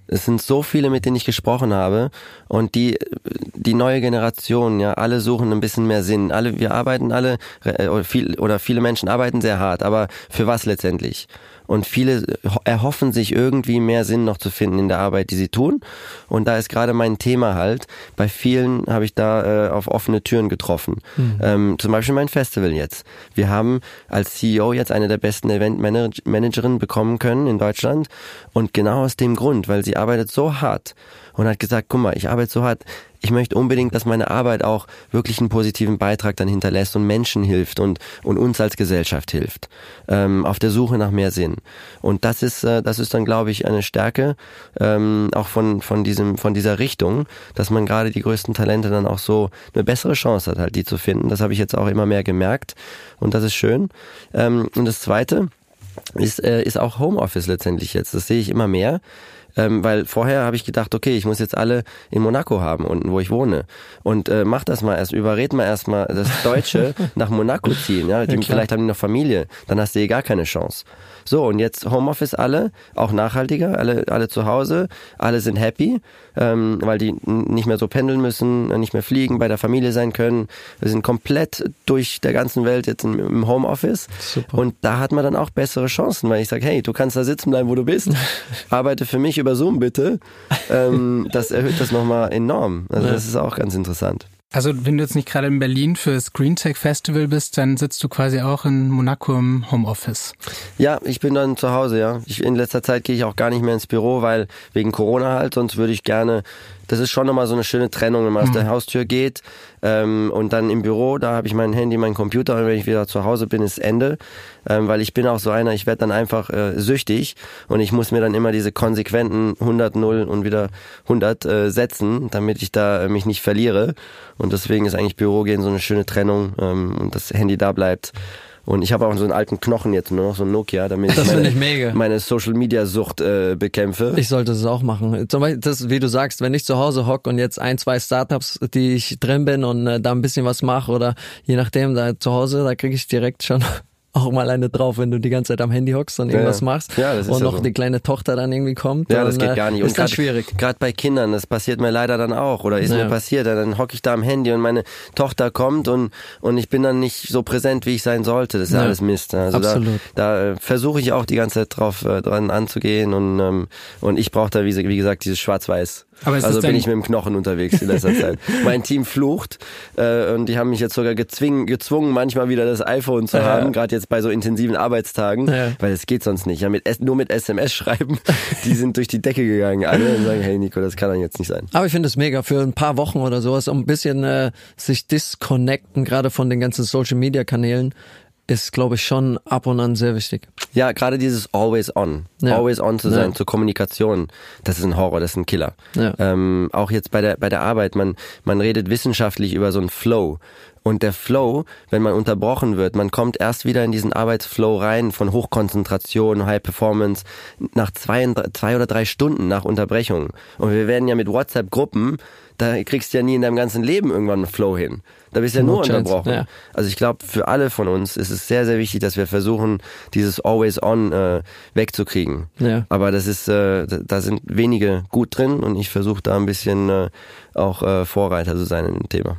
Es sind so viele, mit denen ich gesprochen habe und die die neue Generation, ja, alle suchen ein bisschen mehr Sinn. Alle, wir arbeiten alle oder viel oder viele Menschen arbeiten sehr hart, aber für was letztendlich? Und viele erhoffen sich irgendwie mehr Sinn noch zu finden in der Arbeit, die sie tun. Und da ist gerade mein Thema halt. Bei vielen habe ich da äh, auf offene Türen getroffen. Mhm. Ähm, zum Beispiel mein Festival jetzt. Wir haben als C E O jetzt eine der besten Eventmanagerinnen bekommen können in Deutschland. Und genau aus dem Grund, weil sie arbeitet so hart und hat gesagt, guck mal, ich arbeite so hart. Ich möchte unbedingt, dass meine Arbeit auch wirklich einen positiven Beitrag dann hinterlässt und Menschen hilft und und uns als Gesellschaft hilft, ähm, auf der Suche nach mehr Sinn. Und das ist äh, das ist dann, glaube ich, eine Stärke ähm, auch von von diesem von dieser Richtung, dass man gerade die größten Talente dann auch so eine bessere Chance hat, halt die zu finden. Das habe ich jetzt auch immer mehr gemerkt und das ist schön. Ähm, und das Zweite ist äh, ist auch Homeoffice letztendlich jetzt. Das sehe ich immer mehr. Ähm, weil vorher habe ich gedacht, okay, ich muss jetzt alle in Monaco haben, unten, wo ich wohne. Und äh, mach das mal erst, überred mal erst mal das Deutsche nach Monaco ziehen. Ja, die, ja vielleicht haben die noch Familie, dann hast du eh gar keine Chance. So, und jetzt Homeoffice alle, auch nachhaltiger, alle alle zu Hause, alle sind happy, ähm, weil die nicht mehr so pendeln müssen, nicht mehr fliegen, bei der Familie sein können. Wir sind komplett durch der ganzen Welt jetzt im, im Homeoffice. Super. Und da hat man dann auch bessere Chancen, weil ich sage, hey, du kannst da sitzen bleiben, wo du bist, arbeite für mich über Zoom bitte. Ähm, das erhöht das nochmal enorm. Also ja. Das ist auch ganz interessant. Also wenn du jetzt nicht gerade in Berlin für das Green Tech Festival bist, dann sitzt du quasi auch in Monaco im Homeoffice. Ja, ich bin dann zu Hause, ja. Ich, in letzter Zeit gehe ich auch gar nicht mehr ins Büro, weil wegen Corona halt, sonst würde ich gerne, das ist schon nochmal so eine schöne Trennung, wenn man mhm. aus der Haustür geht ähm, und dann im Büro, da habe ich mein Handy, meinen Computer und wenn ich wieder zu Hause bin, ist Ende, ähm, weil ich bin auch so einer, ich werde dann einfach äh, süchtig und ich muss mir dann immer diese konsequenten hundert, null und wieder hundert äh, setzen, damit ich da äh, mich nicht verliere und deswegen ist eigentlich Büro gehen so eine schöne Trennung ähm, und das Handy da bleibt. Und ich habe auch so einen alten Knochen jetzt, nur noch so ein Nokia, damit das ich meine, ich mega. meine Social-Media-Sucht äh, bekämpfe. Ich sollte es auch machen. Zum Beispiel, das, wie du sagst, wenn ich zu Hause hocke und jetzt ein, zwei Startups, die ich drin bin und äh, da ein bisschen was mache oder je nachdem, da zu Hause, da kriege ich direkt schon auch mal eine drauf, wenn du die ganze Zeit am Handy hockst und irgendwas ja, machst ja, das ist und ja noch so. Die kleine Tochter dann irgendwie kommt. Ja, das geht gar nicht. Ist und dann grad, schwierig. Gerade bei Kindern, das passiert mir leider dann auch oder ist ja. mir passiert, dann hocke ich da am Handy und meine Tochter kommt und und ich bin dann nicht so präsent, wie ich sein sollte. Das ist ja, alles Mist. Also Absolut. da, da versuche ich auch die ganze Zeit drauf äh, dran anzugehen und ähm, und ich brauche da wie, wie gesagt dieses Schwarz-Weiß. Aber also bin ich mit dem Knochen unterwegs in letzter Zeit. Mein Team flucht äh, und die haben mich jetzt sogar gezwungen, gezwungen, manchmal wieder das iPhone zu ja. haben, gerade jetzt bei so intensiven Arbeitstagen, ja. weil es geht sonst nicht. Ja, mit, nur mit S M S schreiben, die sind durch die Decke gegangen alle und sagen, hey Nico, das kann dann jetzt nicht sein. Aber ich finde es mega, für ein paar Wochen oder sowas, um ein bisschen äh, sich disconnecten, gerade von den ganzen Social-Media-Kanälen, ist, glaube ich, schon ab und an sehr wichtig. Ja, gerade dieses Always On. Ja. Always On zu sein, ja. zur Kommunikation. Das ist ein Horror, das ist ein Killer. Ja. Ähm, auch jetzt bei der bei der Arbeit, man man redet wissenschaftlich über so einen Flow. Und der Flow, wenn man unterbrochen wird, man kommt erst wieder in diesen Arbeitsflow rein von Hochkonzentration, High Performance nach zwei, zwei oder drei Stunden nach Unterbrechung. Und wir werden ja mit WhatsApp-Gruppen, da kriegst du ja nie in deinem ganzen Leben irgendwann einen Flow hin. Da bist du ja nur unterbrochen. Ja. Also ich glaube, für alle von uns ist es sehr, sehr wichtig, dass wir versuchen, dieses Always On äh, wegzukriegen. Ja. Aber das ist, äh, da sind wenige gut drin und ich versuche da ein bisschen äh, auch äh, Vorreiter zu sein in dem Thema.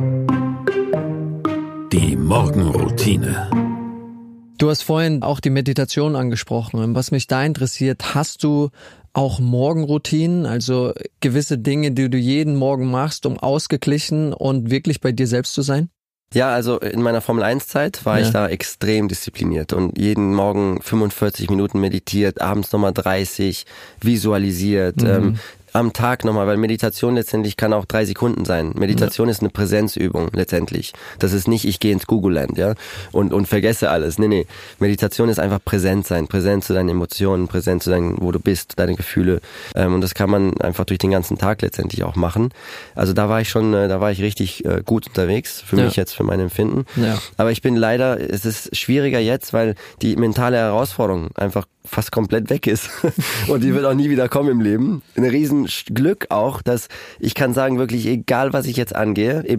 Die Morgenroutine. Du hast vorhin auch die Meditation angesprochen. Was mich da interessiert, hast du auch Morgenroutinen, also gewisse Dinge, die du jeden Morgen machst, um ausgeglichen und wirklich bei dir selbst zu sein? Ja, also in meiner Formel eins Zeit war ja. ich da extrem diszipliniert und jeden Morgen fünfundvierzig Minuten meditiert, abends nochmal dreißig, visualisiert, mhm. ähm, am Tag nochmal, weil Meditation letztendlich kann auch drei Sekunden sein. Meditation ja. ist eine Präsenzübung letztendlich. Das ist nicht, ich gehe ins Google-Land, ja, und und vergesse alles. Nee, nee. Meditation ist einfach präsent sein, präsent zu deinen Emotionen, präsent zu deinen, wo du bist, deine Gefühle. Ähm, und das kann man einfach durch den ganzen Tag letztendlich auch machen. Also da war ich schon, äh, da war ich richtig äh, gut unterwegs, für ja. mich jetzt, für mein Empfinden. Ja. Aber ich bin leider, es ist schwieriger jetzt, weil die mentale Herausforderung einfach fast komplett weg ist. Und die wird auch nie wieder kommen im Leben. Ein riesen Glück auch, dass ich kann sagen, wirklich egal was ich jetzt angehe,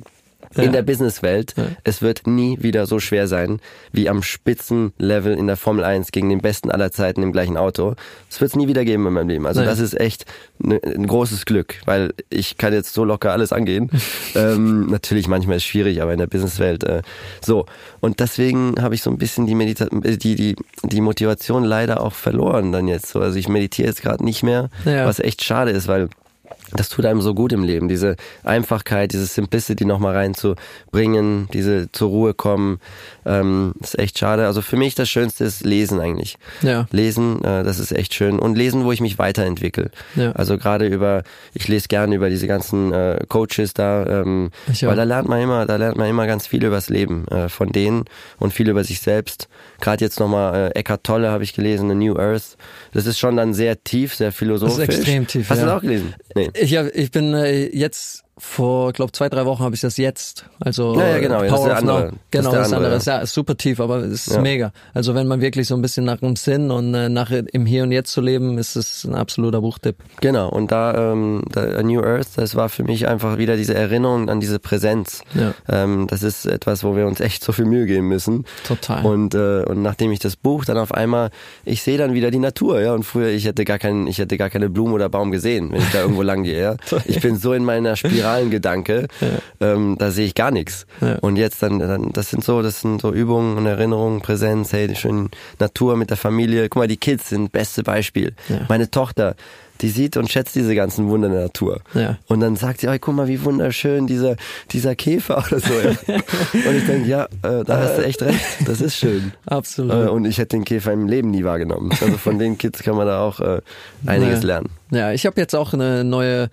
in Ja. der Businesswelt, Ja. es wird nie wieder so schwer sein, wie am Spitzenlevel in der Formel eins gegen den Besten aller Zeiten im gleichen Auto. Das wird es nie wieder geben in meinem Leben. Also Nein. das ist echt ne, ein großes Glück, weil ich kann jetzt so locker alles angehen. ähm, natürlich, manchmal ist es schwierig, aber in der Businesswelt äh, so. Und deswegen habe ich so ein bisschen die, Medita- die, die, die Motivation leider auch verloren dann jetzt. So. Also ich meditiere jetzt gerade nicht mehr, Ja. was echt schade ist, weil das tut einem so gut im Leben, diese Einfachkeit, diese Simplicity nochmal reinzubringen, diese zur Ruhe kommen, ähm, ist echt schade. Also für mich das Schönste ist Lesen eigentlich. Ja. Lesen, äh, das ist echt schön. Und Lesen, wo ich mich weiterentwickle. Ja. Also gerade über, ich lese gerne über diese ganzen äh, Coaches da, ähm, Ich auch. weil da lernt man immer, da lernt man immer ganz viel übers Leben äh, von denen und viel über sich selbst. Gerade jetzt nochmal äh, Eckhart Tolle habe ich gelesen, The New Earth. Das ist schon dann sehr tief, sehr philosophisch. Das ist extrem tief, Hast ja. du das auch gelesen? Nee. Ich, hab, ich bin äh, jetzt vor, glaube zwei, drei Wochen habe ich das jetzt. Also Ja, ja, genau, äh, das ist Power der of andere. Now. Das ist Genau, der das andere, andere. Ist, ja, ist super tief, aber es ist Ja. mega. Also wenn man wirklich so ein bisschen nach dem Sinn und äh, nach im Hier und Jetzt zu leben, ist es ein absoluter Buchtipp. Genau, und da, ähm, da A New Earth, das war für mich einfach wieder diese Erinnerung an diese Präsenz. Ja. Ähm, das ist etwas, wo wir uns echt so viel Mühe geben müssen. Total. Und äh, und nachdem ich das Buch dann auf einmal, ich sehe dann wieder die Natur, ja. Und früher ich hätte gar keinen, ich hätte gar keine Blume oder Baum gesehen, wenn ich da irgendwo lang gehe. Ja? Ich bin so in meiner Spiralengedanke, ja. ähm, da sehe ich gar nichts. Ja. Und jetzt dann, dann, das sind so, das sind so Übungen und Erinnerungen, Präsenz, hey, die schöne Natur mit der Familie. Guck mal, die Kids sind das beste Beispiel. Ja. Meine Tochter, die sieht und schätzt diese ganzen Wunder der Natur. Ja. Und dann sagt sie, oh, guck mal, wie wunderschön dieser, dieser Käfer oder so. Ja. Und ich denke, ja, äh, da hast du echt recht, das ist schön. Absolut. Äh, und ich hätte den Käfer im Leben nie wahrgenommen. Also von den Kids kann man da auch äh, einiges Ja. lernen. Ja, ich habe jetzt auch eine neue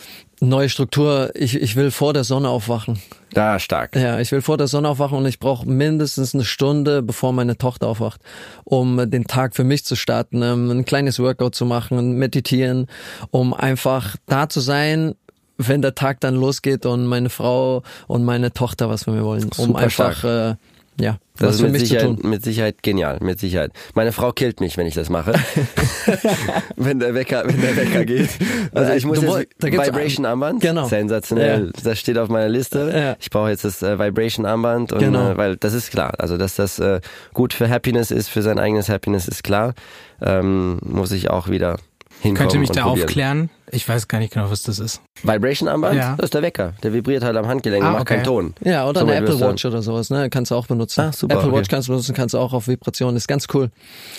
neue Struktur. Ich, ich will vor der Sonne aufwachen. Da, stark. Ja, ich will vor der Sonne aufwachen und ich brauche mindestens eine Stunde, bevor meine Tochter aufwacht, um den Tag für mich zu starten, ein kleines Workout zu machen, meditieren, um einfach da zu sein, wenn der Tag dann losgeht und meine Frau und meine Tochter was von mir wollen. Um Super einfach, äh, ja, Das was ist für mit mich zu Sicherheit, tun. mit Sicherheit genial, mit Sicherheit. Meine Frau killt mich, wenn ich das mache. wenn der Wecker, wenn der Wecker geht. Also ich muss Du jetzt woll- da gibt's Vibration Armband. Genau. Sensationell. Ja. Das steht auf meiner Liste. Ja. Ich brauche jetzt das äh, Vibration Armband und Genau. äh, weil das ist klar. Also dass das äh, gut für Happiness ist, für sein eigenes Happiness ist klar. Ähm, muss ich auch wieder hinkommen. Könnt ihr mich und da probieren. aufklären? Ich weiß gar nicht genau, was das ist. Vibration Armband? Ja. Das ist der Wecker. Der vibriert halt am Handgelenk und Ah, macht okay. keinen Ton. Ja, oder So eine weit Apple wirst du dann- Watch oder sowas, ne? Kannst du auch benutzen. Ah, super, Apple okay. Watch kannst du benutzen, kannst du auch auf Vibration, ist ganz cool.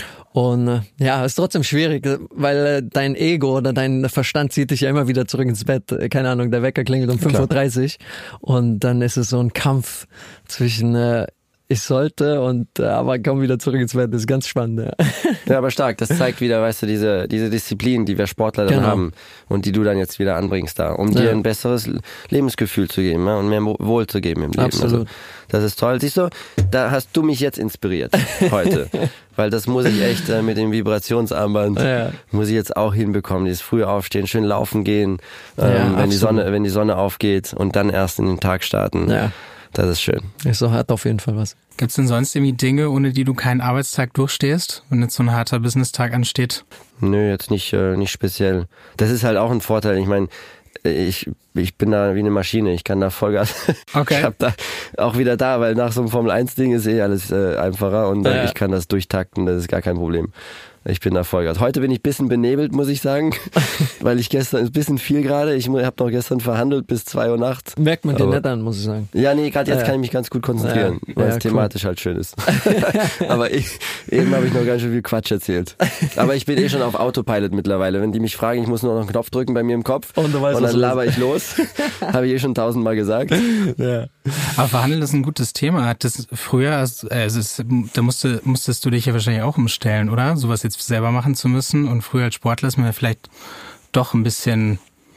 Und äh, ja, ist trotzdem schwierig, weil äh, dein Ego oder dein Verstand zieht dich ja immer wieder zurück ins Bett. Äh, Keine Ahnung, der Wecker klingelt um fünf Uhr dreißig und dann ist es so ein Kampf zwischen äh, ich sollte und äh, aber komm wieder zurück ins Bett. Das ist ganz spannend. Ja. Ja, aber stark. Das zeigt wieder, weißt du, diese, diese Disziplin, die wir Sportler dann Genau. haben und die du dann jetzt wieder anbringst da, um dir Ja. ein besseres Lebensgefühl zu geben, ja, und mehr Wohl zu geben im Leben. Absolut. Also, das ist toll. Siehst du, da hast du mich jetzt inspiriert heute. Weil das muss ich echt äh, mit dem Vibrationsarmband, Ja. muss ich jetzt auch hinbekommen. Dieses früh aufstehen, schön laufen gehen, ähm, Ja, wenn die absolut. Sonne, wenn die Sonne aufgeht und dann erst in den Tag starten. Ja. Das ist schön. Ist so, hat auf jeden Fall was. Gibt's denn sonst irgendwie Dinge, ohne die du keinen Arbeitstag durchstehst, wenn jetzt so ein harter Business-Tag ansteht? Nö, jetzt nicht, äh, nicht speziell. Das ist halt auch ein Vorteil. Ich meine, ich, ich bin da wie eine Maschine. Ich kann da Vollgas. Okay. Ich hab da auch wieder da, weil nach so einem Formel eins Ding ist eh alles äh, einfacher und äh, Ja. ich kann das durchtakten. Das ist gar kein Problem. Ich bin da Vollgas. Heute bin ich ein bisschen benebelt, muss ich sagen, weil ich gestern, ist ein bisschen viel gerade. Ich habe noch gestern verhandelt bis zwei Uhr nachts. Merkt man dir Aber- nicht an, muss ich sagen. Ja, nee, gerade jetzt Ja. kann ich mich ganz gut konzentrieren, Ja. weil Ja, es cool. thematisch halt schön ist. Aber ich, eben habe ich noch ganz schön viel Quatsch erzählt. Aber ich bin eh schon auf Autopilot mittlerweile. Wenn die mich fragen, ich muss nur noch einen Knopf drücken bei mir im Kopf Und du weißt, und was dann los laber ich los. Habe ich eh schon tausendmal gesagt. Ja. Aber Verhandeln ist ein gutes Thema. Hat das früher, also es ist, da musste, musstest du dich ja wahrscheinlich auch umstellen, oder? Sowas jetzt selber machen zu müssen. Und früher als Sportler ist man ja vielleicht doch ein bisschen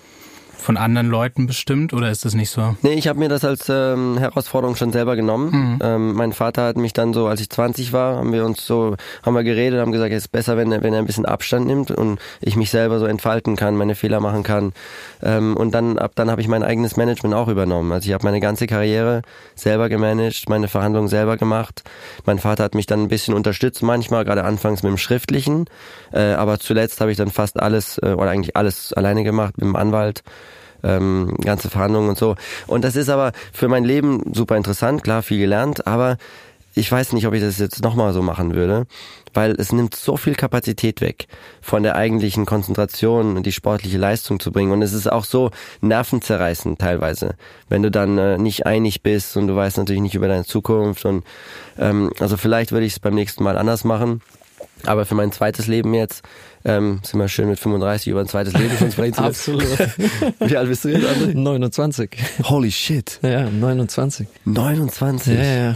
von anderen Leuten bestimmt, oder ist das nicht so? Nee, ich habe mir das als ähm, Herausforderung schon selber genommen. Mhm. Ähm, mein Vater hat mich dann so, als ich zwanzig war, haben wir uns so, haben wir geredet, haben gesagt, es ist besser, wenn er, wenn er ein bisschen Abstand nimmt und ich mich selber so entfalten kann, meine Fehler machen kann. Ähm, und dann, ab dann habe ich mein eigenes Management auch übernommen. Also ich habe meine ganze Karriere selber gemanagt, meine Verhandlungen selber gemacht. Mein Vater hat mich dann ein bisschen unterstützt, manchmal gerade anfangs mit dem Schriftlichen, äh, aber zuletzt habe ich dann fast alles äh, oder eigentlich alles alleine gemacht mit dem Anwalt. ähm, ganze Verhandlungen und so. Und das ist aber für mein Leben super interessant, klar, viel gelernt, aber ich weiß nicht, ob ich das jetzt nochmal so machen würde, weil es nimmt so viel Kapazität weg von der eigentlichen Konzentration und die sportliche Leistung zu bringen. Und es ist auch so nervenzerreißend teilweise, wenn du dann äh, nicht einig bist und du weißt natürlich nicht über deine Zukunft. Und ähm, also vielleicht würde ich es beim nächsten Mal anders machen. Aber für mein zweites Leben jetzt ähm, sind wir schön mit fünfunddreißig über ein zweites Leben schon sprechen zu. Absolut. Wie alt bist du jetzt, André? neunundzwanzig. Holy shit. Ja, neunundzwanzig. neunundzwanzig. Ja, ja.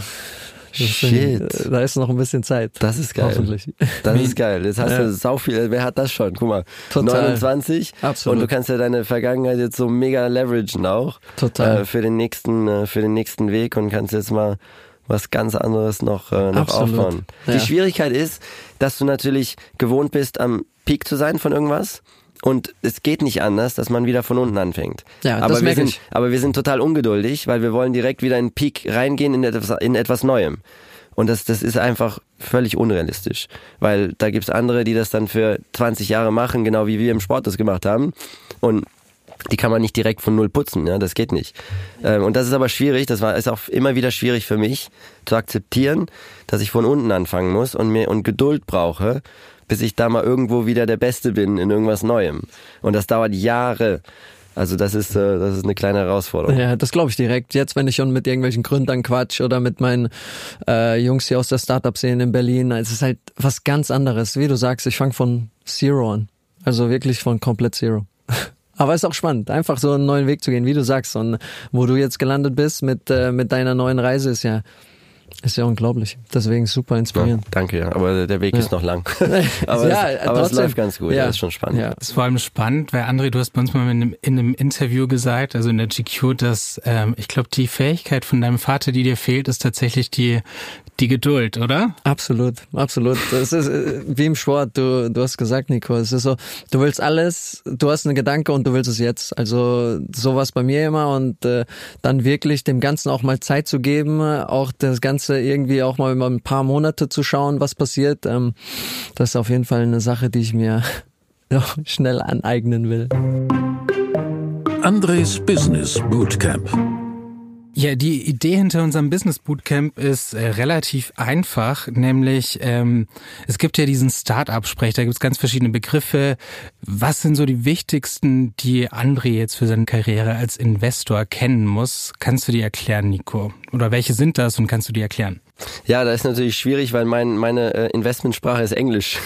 Shit. Sind, da ist noch ein bisschen Zeit. Das ist geil. Hoffentlich. Das ist geil. Jetzt hast ja. du sau viel. Wer hat das schon? Guck mal. Total. neunundzwanzig. Absolut. Und du kannst ja deine Vergangenheit jetzt so mega leveragen auch. Total. Äh, für den nächsten, äh, für den nächsten Weg und kannst jetzt mal was ganz anderes noch, äh, noch Absolut. aufbauen. Ja. Die Schwierigkeit ist, dass du natürlich gewohnt bist, am Peak zu sein von irgendwas. Und es geht nicht anders, dass man wieder von unten anfängt. Ja, aber das wir merke sind, ich. aber wir sind total ungeduldig, weil wir wollen direkt wieder in den Peak reingehen in etwas, in etwas Neuem. Und das, das ist einfach völlig unrealistisch. Weil da gibt's andere, die das dann für zwanzig Jahre machen, genau wie wir im Sport das gemacht haben. Und die kann man nicht direkt von null putzen, ja, das geht nicht. Ähm, und das ist aber schwierig, das war ist auch immer wieder schwierig für mich, zu akzeptieren, dass ich von unten anfangen muss und mir und Geduld brauche, bis ich da mal irgendwo wieder der Beste bin in irgendwas Neuem. Und das dauert Jahre. Also das ist äh, das ist eine kleine Herausforderung. Ja, das glaube ich direkt. Jetzt, wenn ich schon mit irgendwelchen Gründern quatsch oder mit meinen äh, Jungs hier aus der Startup-Szene in Berlin, es ist halt was ganz anderes. Wie du sagst, ich fange von Zero an. Also wirklich von komplett Zero. Aber es ist auch spannend, einfach so einen neuen Weg zu gehen, wie du sagst. Und wo du jetzt gelandet bist mit äh, mit deiner neuen Reise, ist ja ist ja unglaublich. Deswegen super inspirierend. Ja, danke, ja. Aber der Weg ja. ist noch lang. aber ja, es, aber es läuft ganz gut. Ja. Das ist schon spannend. Ja. Das ist vor allem spannend, weil André, du hast bei uns mal in einem, in einem Interview gesagt, also in der G Q, dass ähm, ich glaube, die Fähigkeit von deinem Vater, die dir fehlt, ist tatsächlich die die Geduld, oder? Absolut, absolut. Das ist äh, wie im Sport. Du du hast gesagt, Nico, es ist so, du willst alles, du hast einen Gedanke und du willst es jetzt. Also sowas bei mir immer und äh, dann wirklich dem Ganzen auch mal Zeit zu geben, auch das Ganze irgendwie auch mal über ein paar Monate zu schauen, was passiert. Ähm, das ist auf jeden Fall eine Sache, die ich mir schnell aneignen will. Andres Business Bootcamp. Ja, die Idee hinter unserem Business Bootcamp ist äh, relativ einfach, nämlich ähm, es gibt ja diesen Start-up-Sprech, da gibt es ganz verschiedene Begriffe. Was sind so die wichtigsten, die André jetzt für seine Karriere als Investor kennen muss? Kannst du die erklären, Nico? Oder welche sind das und kannst du die erklären? Ja, das ist natürlich schwierig, weil mein, meine äh, Investmentsprache ist Englisch.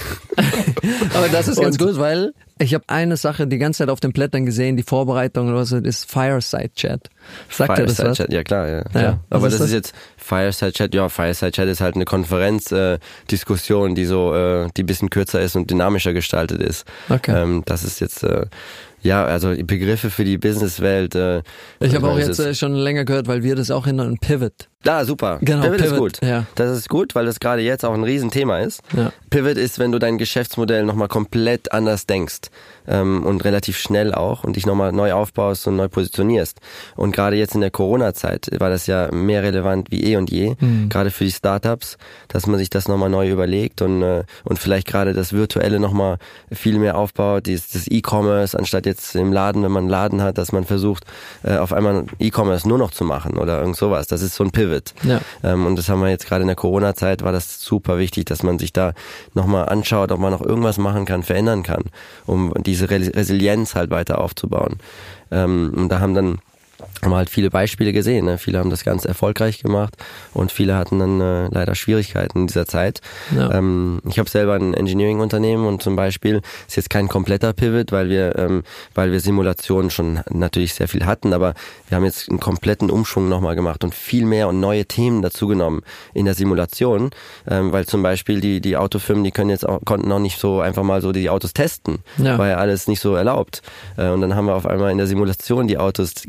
Aber das ist ganz Und gut, weil ich habe eine Sache die ganze Zeit auf den Blättern gesehen, die Vorbereitung oder so, ist Fireside Chat. Sagt ihr das was? Chat, ja klar, ja. Ja. klar. Aber Was ist das ist das? jetzt Fireside Chat, ja, Fireside Chat ist halt eine Konferenzdiskussion, äh, Diskussion, die so, äh, die ein bisschen kürzer ist und dynamischer gestaltet ist. Okay. Ähm, das ist jetzt, äh, ja, also die Begriffe für die Businesswelt. Äh, Ich habe auch weiß jetzt es- äh, schon länger gehört, weil wir das auch in einem Pivot. Ah, super. Genau, Pivot, ist Pivot, gut. ja. Das ist gut, weil das gerade jetzt auch ein Riesenthema ist. Ja. Pivot ist, wenn du dein Geschäftsmodell nochmal komplett anders denkst ähm, und relativ schnell auch und dich nochmal neu aufbaust und neu positionierst. Und gerade jetzt in der Corona-Zeit war das ja mehr relevant wie eh und je, Mhm. gerade für die Startups, dass man sich das nochmal neu überlegt und äh, und vielleicht gerade das Virtuelle nochmal viel mehr aufbaut, dieses, das E-Commerce, anstatt jetzt im Laden, wenn man einen Laden hat, dass man versucht, äh, auf einmal E-Commerce nur noch zu machen oder irgend sowas. Das ist so ein Pivot. Ja. Ähm, und das haben wir jetzt gerade in der Corona-Zeit, war das super wichtig, dass man sich da nochmal anschaut, ob man noch irgendwas machen kann, verändern kann, um diese Re- Resilienz halt weiter aufzubauen. Ähm, und da haben dann haben wir halt viele Beispiele gesehen. Ne? Viele haben das ganz erfolgreich gemacht und viele hatten dann äh, leider Schwierigkeiten in dieser Zeit. Ja. Ähm, ich habe selber ein Engineering-Unternehmen und zum Beispiel ist jetzt kein kompletter Pivot, weil wir ähm, weil wir Simulationen schon natürlich sehr viel hatten, aber wir haben jetzt einen kompletten Umschwung nochmal gemacht und viel mehr und neue Themen dazu genommen in der Simulation, ähm, weil zum Beispiel die die Autofirmen, die können jetzt auch, konnten auch nicht so einfach mal so die Autos testen, Ja. war ja alles nicht so erlaubt. Äh, und dann haben wir auf einmal in der Simulation die Autos getestet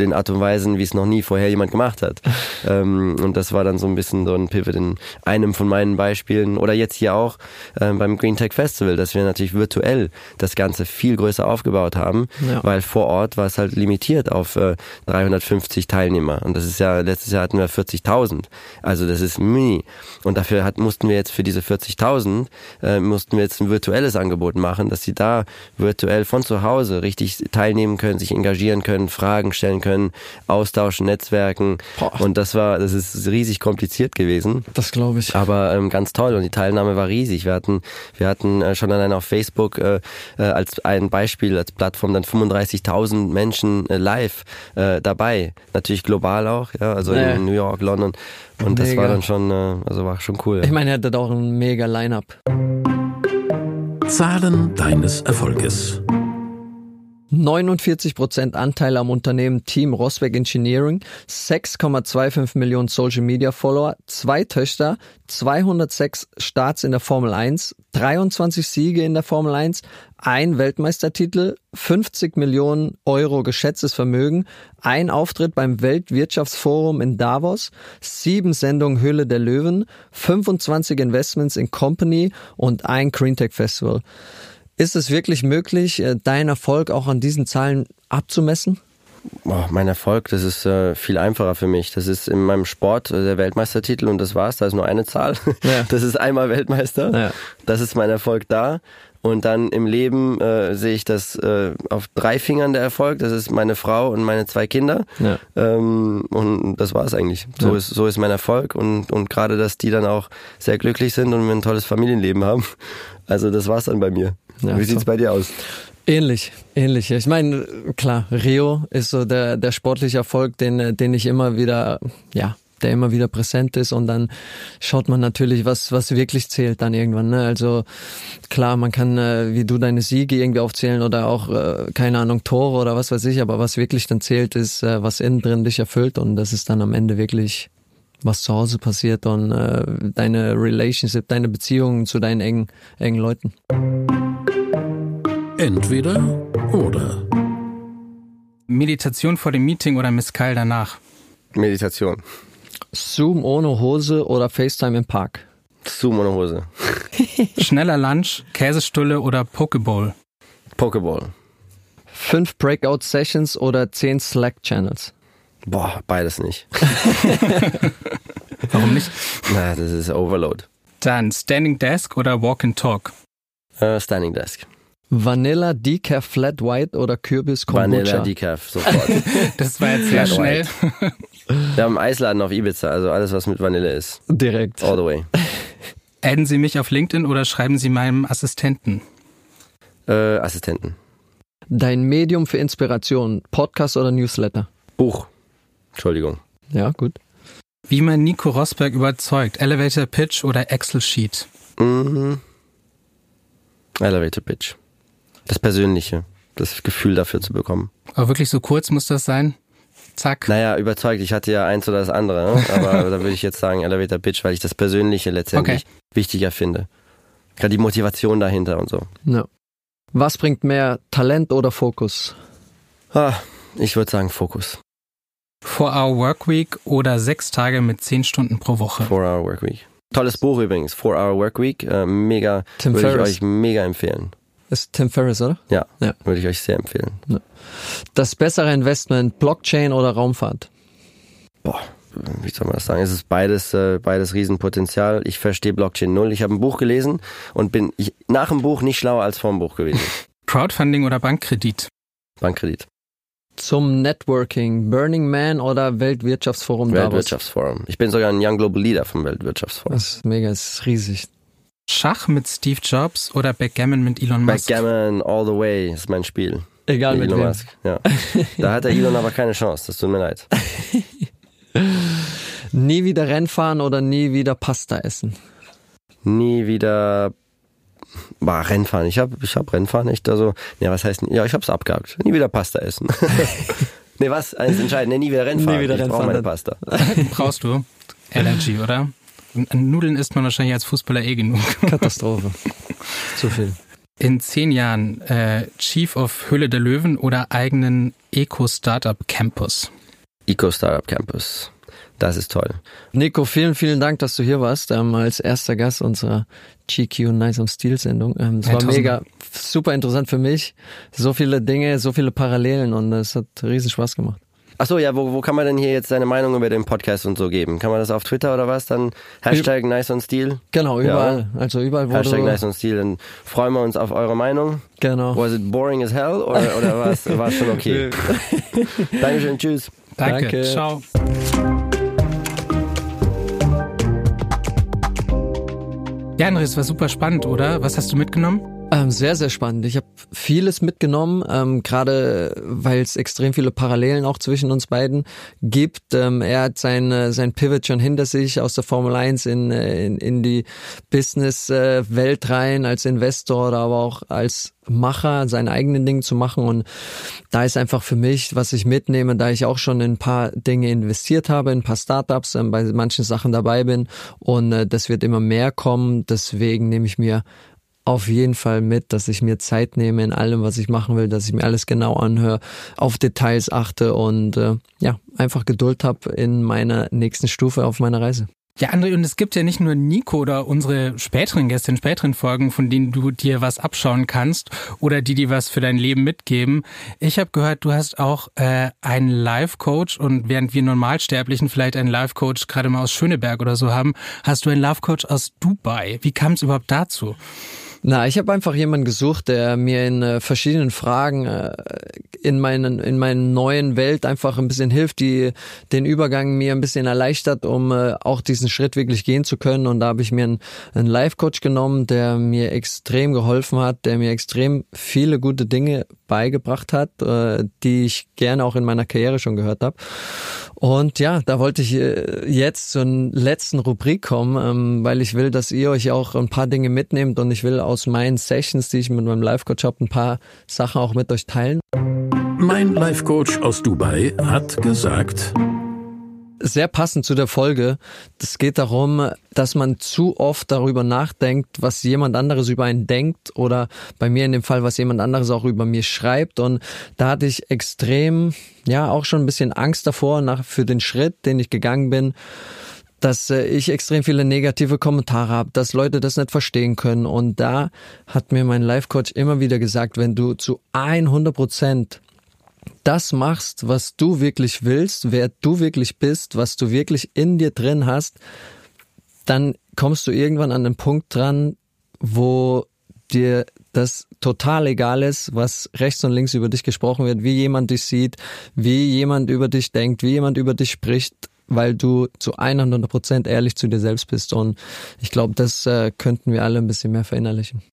den Art und Weisen, wie es noch nie vorher jemand gemacht hat. ähm, und das war dann so ein bisschen so ein Pivot in einem von meinen Beispielen. Oder jetzt hier auch ähm, beim Green Tech Festival, dass wir natürlich virtuell das Ganze viel größer aufgebaut haben, ja. weil vor Ort war es halt limitiert auf äh, dreihundertfünfzig Teilnehmer. Und das ist ja, letztes Jahr hatten wir vierzigtausend. Also das ist mini. Und dafür hat, mussten wir jetzt für diese vierzigtausend, äh, mussten wir jetzt ein virtuelles Angebot machen, dass sie da virtuell von zu Hause richtig teilnehmen können, sich engagieren können, Fragen stellen können, austauschen, netzwerken. Boah. Und das war, das ist riesig kompliziert gewesen. Das glaube ich. Aber ähm, ganz toll und die Teilnahme war riesig. Wir hatten, wir hatten äh, schon allein auf Facebook äh, äh, als ein Beispiel, als Plattform dann fünfunddreißigtausend Menschen äh, live äh, dabei. Natürlich global auch, ja, also ja. in New York, London. Und mega. Das war dann schon, äh, also war schon cool. Ja. Ich meine, ihr hattet auch ein mega Line-Up. Zahlen deines Erfolges. neunundvierzig Prozent Anteil am Unternehmen Team Rosberg Engineering, sechs Komma fünfundzwanzig Millionen Social Media Follower, zwei Töchter, zweihundertsechs Starts in der Formel eins, dreiundzwanzig Siege in der Formel eins, ein Weltmeistertitel, fünfzig Millionen Euro geschätztes Vermögen, ein Auftritt beim Weltwirtschaftsforum in Davos, sieben Sendungen Höhle der Löwen, fünfundzwanzig Investments in Company und ein Green Tech Festival. Ist es wirklich möglich, deinen Erfolg auch an diesen Zahlen abzumessen? Oh, mein Erfolg, das ist äh, viel einfacher für mich. Das ist in meinem Sport äh, der Weltmeistertitel und das war's. Da ist nur eine Zahl. Ja. Das ist einmal Weltmeister. Ja. Das ist mein Erfolg da. Und dann im Leben äh, sehe ich das äh, auf drei Fingern der Erfolg. Das ist meine Frau und meine zwei Kinder. Ja. Ähm, und das war's eigentlich. So ja. ist so ist mein Erfolg und und gerade, dass die dann auch sehr glücklich sind und wir ein tolles Familienleben haben. Also das war's dann bei mir. Ja, Wie sieht's so. bei dir aus? Ähnlich, ähnlich. Ich meine, klar, Rio ist so der der sportliche Erfolg, den den ich immer wieder, ja, der immer wieder präsent ist und dann schaut man natürlich, was was wirklich zählt dann irgendwann. Ne? Also klar, man kann äh, wie du deine Siege irgendwie aufzählen oder auch, äh, keine Ahnung, Tore oder was weiß ich, aber was wirklich dann zählt, ist, äh, was innen drin dich erfüllt und das ist dann am Ende wirklich, was zu Hause passiert und äh, deine Relationship, deine Beziehungen zu deinen engen, engen Leuten. Entweder oder. Meditation vor dem Meeting oder Mezcal danach? Meditation. Zoom ohne Hose oder FaceTime im Park? Zoom ohne Hose. Schneller Lunch, Käsestulle oder Pokeball? Pokeball. Fünf Breakout-Sessions oder zehn Slack-Channels? Boah, beides nicht. Warum nicht? Na, das ist Overload. Dann Standing Desk oder Walk and Talk? Uh, Standing Desk. Vanilla, Decaf, Flat White oder Kürbis, Kombucha? Vanilla, Decaf, sofort. Das war jetzt sehr Flat schnell. White. Wir haben einen Eisladen auf Ibiza, also alles, was mit Vanille ist. Direkt. All the way. Adden Sie mich auf LinkedIn oder schreiben Sie meinem Assistenten? Äh, Assistenten. Dein Medium für Inspiration, Podcast oder Newsletter? Buch. Entschuldigung. Ja, gut. Wie man Nico Rosberg überzeugt, Elevator Pitch oder Excel Sheet? Mhm. Elevator Pitch. Das Persönliche, das Gefühl dafür zu bekommen. Aber wirklich so kurz muss das sein? Zack. Naja, überzeugt. Ich hatte ja eins oder das andere, ne? Aber da würde ich jetzt sagen Elevator Pitch, weil ich das Persönliche letztendlich okay. wichtiger finde. Gerade die Motivation dahinter und so. Ja. Was bringt mehr, Talent oder Fokus? Ah, ich würde sagen Fokus. Four-Hour Workweek oder sechs Tage mit zehn Stunden pro Woche? Four-Hour Workweek. Tolles Buch übrigens, Four-Hour Workweek. Äh, mega, Tim würde Ferriss. ich euch mega empfehlen. Ist Tim Ferriss, oder? Ja, ja. würde ich euch sehr empfehlen. Ja. Das bessere Investment, Blockchain oder Raumfahrt? Boah, wie soll man das sagen? Es ist beides, äh, beides Riesenpotenzial. Ich verstehe Blockchain null. Ich habe ein Buch gelesen und bin ich, nach dem Buch nicht schlauer als vor dem Buch gewesen. Crowdfunding oder Bankkredit? Bankkredit. Zum Networking, Burning Man oder Weltwirtschaftsforum Davos? Weltwirtschaftsforum. Ich bin sogar ein Young Global Leader vom Weltwirtschaftsforum. Das ist mega, das ist riesig. Schach mit Steve Jobs oder Backgammon mit Elon Musk? Backgammon all the way ist mein Spiel. Egal mit, mit Elon wem. Musk. Ja. Da hat der Elon aber keine Chance, das tut mir leid. Nie wieder Rennfahren oder nie wieder Pasta essen? Nie wieder Bah, Rennfahren. Ich habe ich hab Rennfahren echt, also, ja, was heißt, ja, ich hab's abgehakt. Nie wieder Pasta essen. Nee, was? Eines entscheidend. Nee, nie wieder Rennfahren. Nie wieder ich Rennfahren. brauche meine Pasta. Brauchst du Allergy, oder? Nudeln isst man wahrscheinlich als Fußballer eh genug. Katastrophe. Zu viel. in zehn Jahren äh, Chief of Höhle der Löwen oder eigenen Eco-Startup Campus? Eco-Startup Campus. Das ist toll. Nico, vielen, vielen Dank, dass du hier warst, ähm, als erster Gast unserer G Q Nice am Stil Sendung. Ähm, es war mega, super interessant für mich. So viele Dinge, so viele Parallelen und es hat riesen Spaß gemacht. Ach so, ja, wo, wo kann man denn hier jetzt seine Meinung über den Podcast und so geben? Kann man das auf Twitter oder was? Dann Hashtag Nice on Stil? Genau, überall. Ja. Also überall, wo Hashtag du... Nice on Stil. Dann freuen wir uns auf eure Meinung. Genau. Was it boring as hell oder, oder war es schon okay? Dankeschön, tschüss. Danke, Danke. Ciao. Ja, André, es war super spannend, oder? Was hast du mitgenommen? Ähm, sehr, sehr spannend. Ich habe vieles mitgenommen, ähm, gerade weil es extrem viele Parallelen auch zwischen uns beiden gibt. Ähm, er hat sein, sein Pivot schon hinter sich aus der Formel eins in, in, in die Business-Welt rein, als Investor oder aber auch als Macher, seine eigenen Dinge zu machen. Und da ist einfach für mich, was ich mitnehme, da ich auch schon in ein paar Dinge investiert habe, in ein paar Startups, ähm, bei manchen Sachen dabei bin und äh, das wird immer mehr kommen. Deswegen nehme ich mir auf jeden Fall mit, dass ich mir Zeit nehme in allem, was ich machen will, dass ich mir alles genau anhöre, auf Details achte und äh, ja, einfach Geduld habe in meiner nächsten Stufe auf meiner Reise. Ja, André, und es gibt ja nicht nur Nico oder unsere späteren Gäste in späteren Folgen, von denen du dir was abschauen kannst oder die dir was für dein Leben mitgeben. Ich habe gehört, du hast auch äh, einen Life-Coach und während wir Normalsterblichen vielleicht einen Life-Coach gerade mal aus Schöneberg oder so haben, hast du einen Life-Coach aus Dubai. Wie kam es überhaupt dazu? Na, ich habe einfach jemanden gesucht, der mir in äh, verschiedenen Fragen äh, in meinen in meiner neuen Welt einfach ein bisschen hilft, die den Übergang mir ein bisschen erleichtert, um äh, auch diesen Schritt wirklich gehen zu können. Und da habe ich mir einen, einen Life-Coach genommen, der mir extrem geholfen hat, der mir extrem viele gute Dinge beigebracht hat, äh, die ich gerne auch in meiner Karriere schon gehört habe. Und ja, da wollte ich äh, jetzt zur letzten Rubrik kommen, ähm, weil ich will, dass ihr euch auch ein paar Dinge mitnehmt und ich will aus meinen Sessions, die ich mit meinem Life-Coach habe, ein paar Sachen auch mit euch teilen. Mein Life-Coach aus Dubai hat gesagt... Sehr passend zu der Folge. Es geht darum, dass man zu oft darüber nachdenkt, was jemand anderes über einen denkt oder bei mir in dem Fall, was jemand anderes auch über mir schreibt. Und da hatte ich extrem, ja, auch schon ein bisschen Angst davor, nach, für den Schritt, den ich gegangen bin, dass ich extrem viele negative Kommentare habe, dass Leute das nicht verstehen können. Und da hat mir mein Life-Coach immer wieder gesagt, wenn du zu hundert Prozent das machst, was du wirklich willst, wer du wirklich bist, was du wirklich in dir drin hast, dann kommst du irgendwann an den Punkt dran, wo dir das total egal ist, was rechts und links über dich gesprochen wird, wie jemand dich sieht, wie jemand über dich denkt, wie jemand über dich spricht, weil du zu hundert Prozent ehrlich zu dir selbst bist. Und ich glaube, das äh, könnten wir alle ein bisschen mehr verinnerlichen.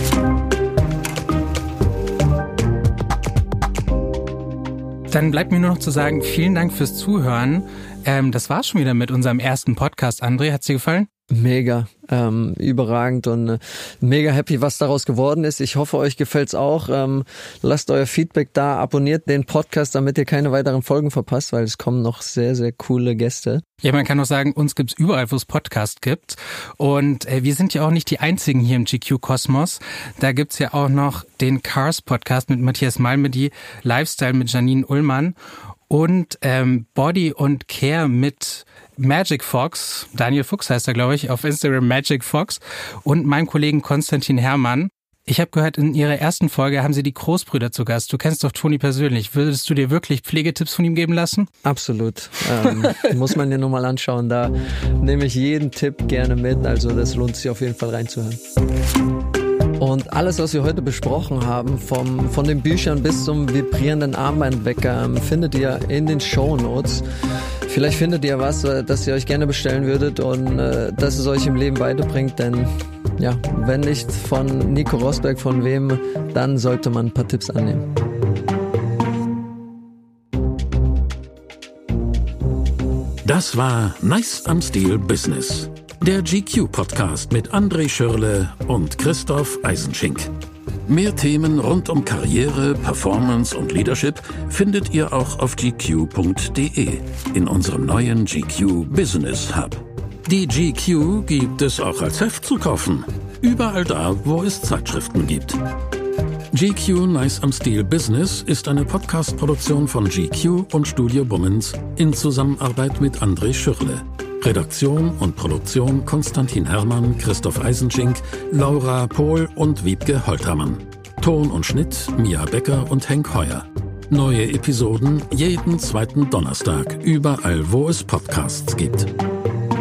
Dann bleibt mir nur noch zu sagen, vielen Dank fürs Zuhören. Ähm, das war's schon wieder mit unserem ersten Podcast. André, hat's dir gefallen? Mega, ähm, überragend und äh, mega happy, was daraus geworden ist. Ich hoffe, euch gefällt's auch. Ähm, lasst euer Feedback da, abonniert den Podcast, damit ihr keine weiteren Folgen verpasst, weil es kommen noch sehr, sehr coole Gäste. Ja, man kann auch sagen, uns gibt's überall, wo es Podcast gibt. Und äh, wir sind ja auch nicht die einzigen hier im G Q-Kosmos. Da gibt's ja auch noch den Cars-Podcast mit Matthias Malmedy, Lifestyle mit Janine Ullmann und ähm, Body und Care mit Magic Fox, Daniel Fuchs heißt er, glaube ich, auf Instagram Magic Fox und meinem Kollegen Konstantin Herrmann. Ich habe gehört, in ihrer ersten Folge haben sie die Großbrüder zu Gast. Du kennst doch Toni persönlich. Würdest du dir wirklich Pflegetipps von ihm geben lassen? Absolut. Ähm, muss man dir nur mal anschauen. Da nehme ich jeden Tipp gerne mit. Also das lohnt sich auf jeden Fall reinzuhören. Und alles, was wir heute besprochen haben, vom, von den Büchern bis zum vibrierenden Armbandwecker, findet ihr in den Shownotes. Vielleicht findet ihr was, das ihr euch gerne bestellen würdet und äh, das es euch im Leben weiterbringt, denn ja, wenn nicht von Nico Rosberg, von wem, dann sollte man ein paar Tipps annehmen. Das war Nice am Stil Business, der G Q-Podcast mit André Schörle und Christoph Eisenschink. Mehr Themen rund um Karriere, Performance und Leadership findet ihr auch auf g q punkt d e in unserem neuen G Q Business Hub. Die G Q gibt es auch als Heft zu kaufen. Überall da, wo es Zeitschriften gibt. G Q Nice am Stil Business ist eine Podcast-Produktion von G Q und Studio Bummens in Zusammenarbeit mit André Schürrle. Redaktion und Produktion Konstantin Herrmann, Christoph Eisenschink, Laura Pohl und Wiebke Holtermann. Ton und Schnitt Mia Becker und Henk Heuer. Neue Episoden jeden zweiten Donnerstag, überall wo es Podcasts gibt.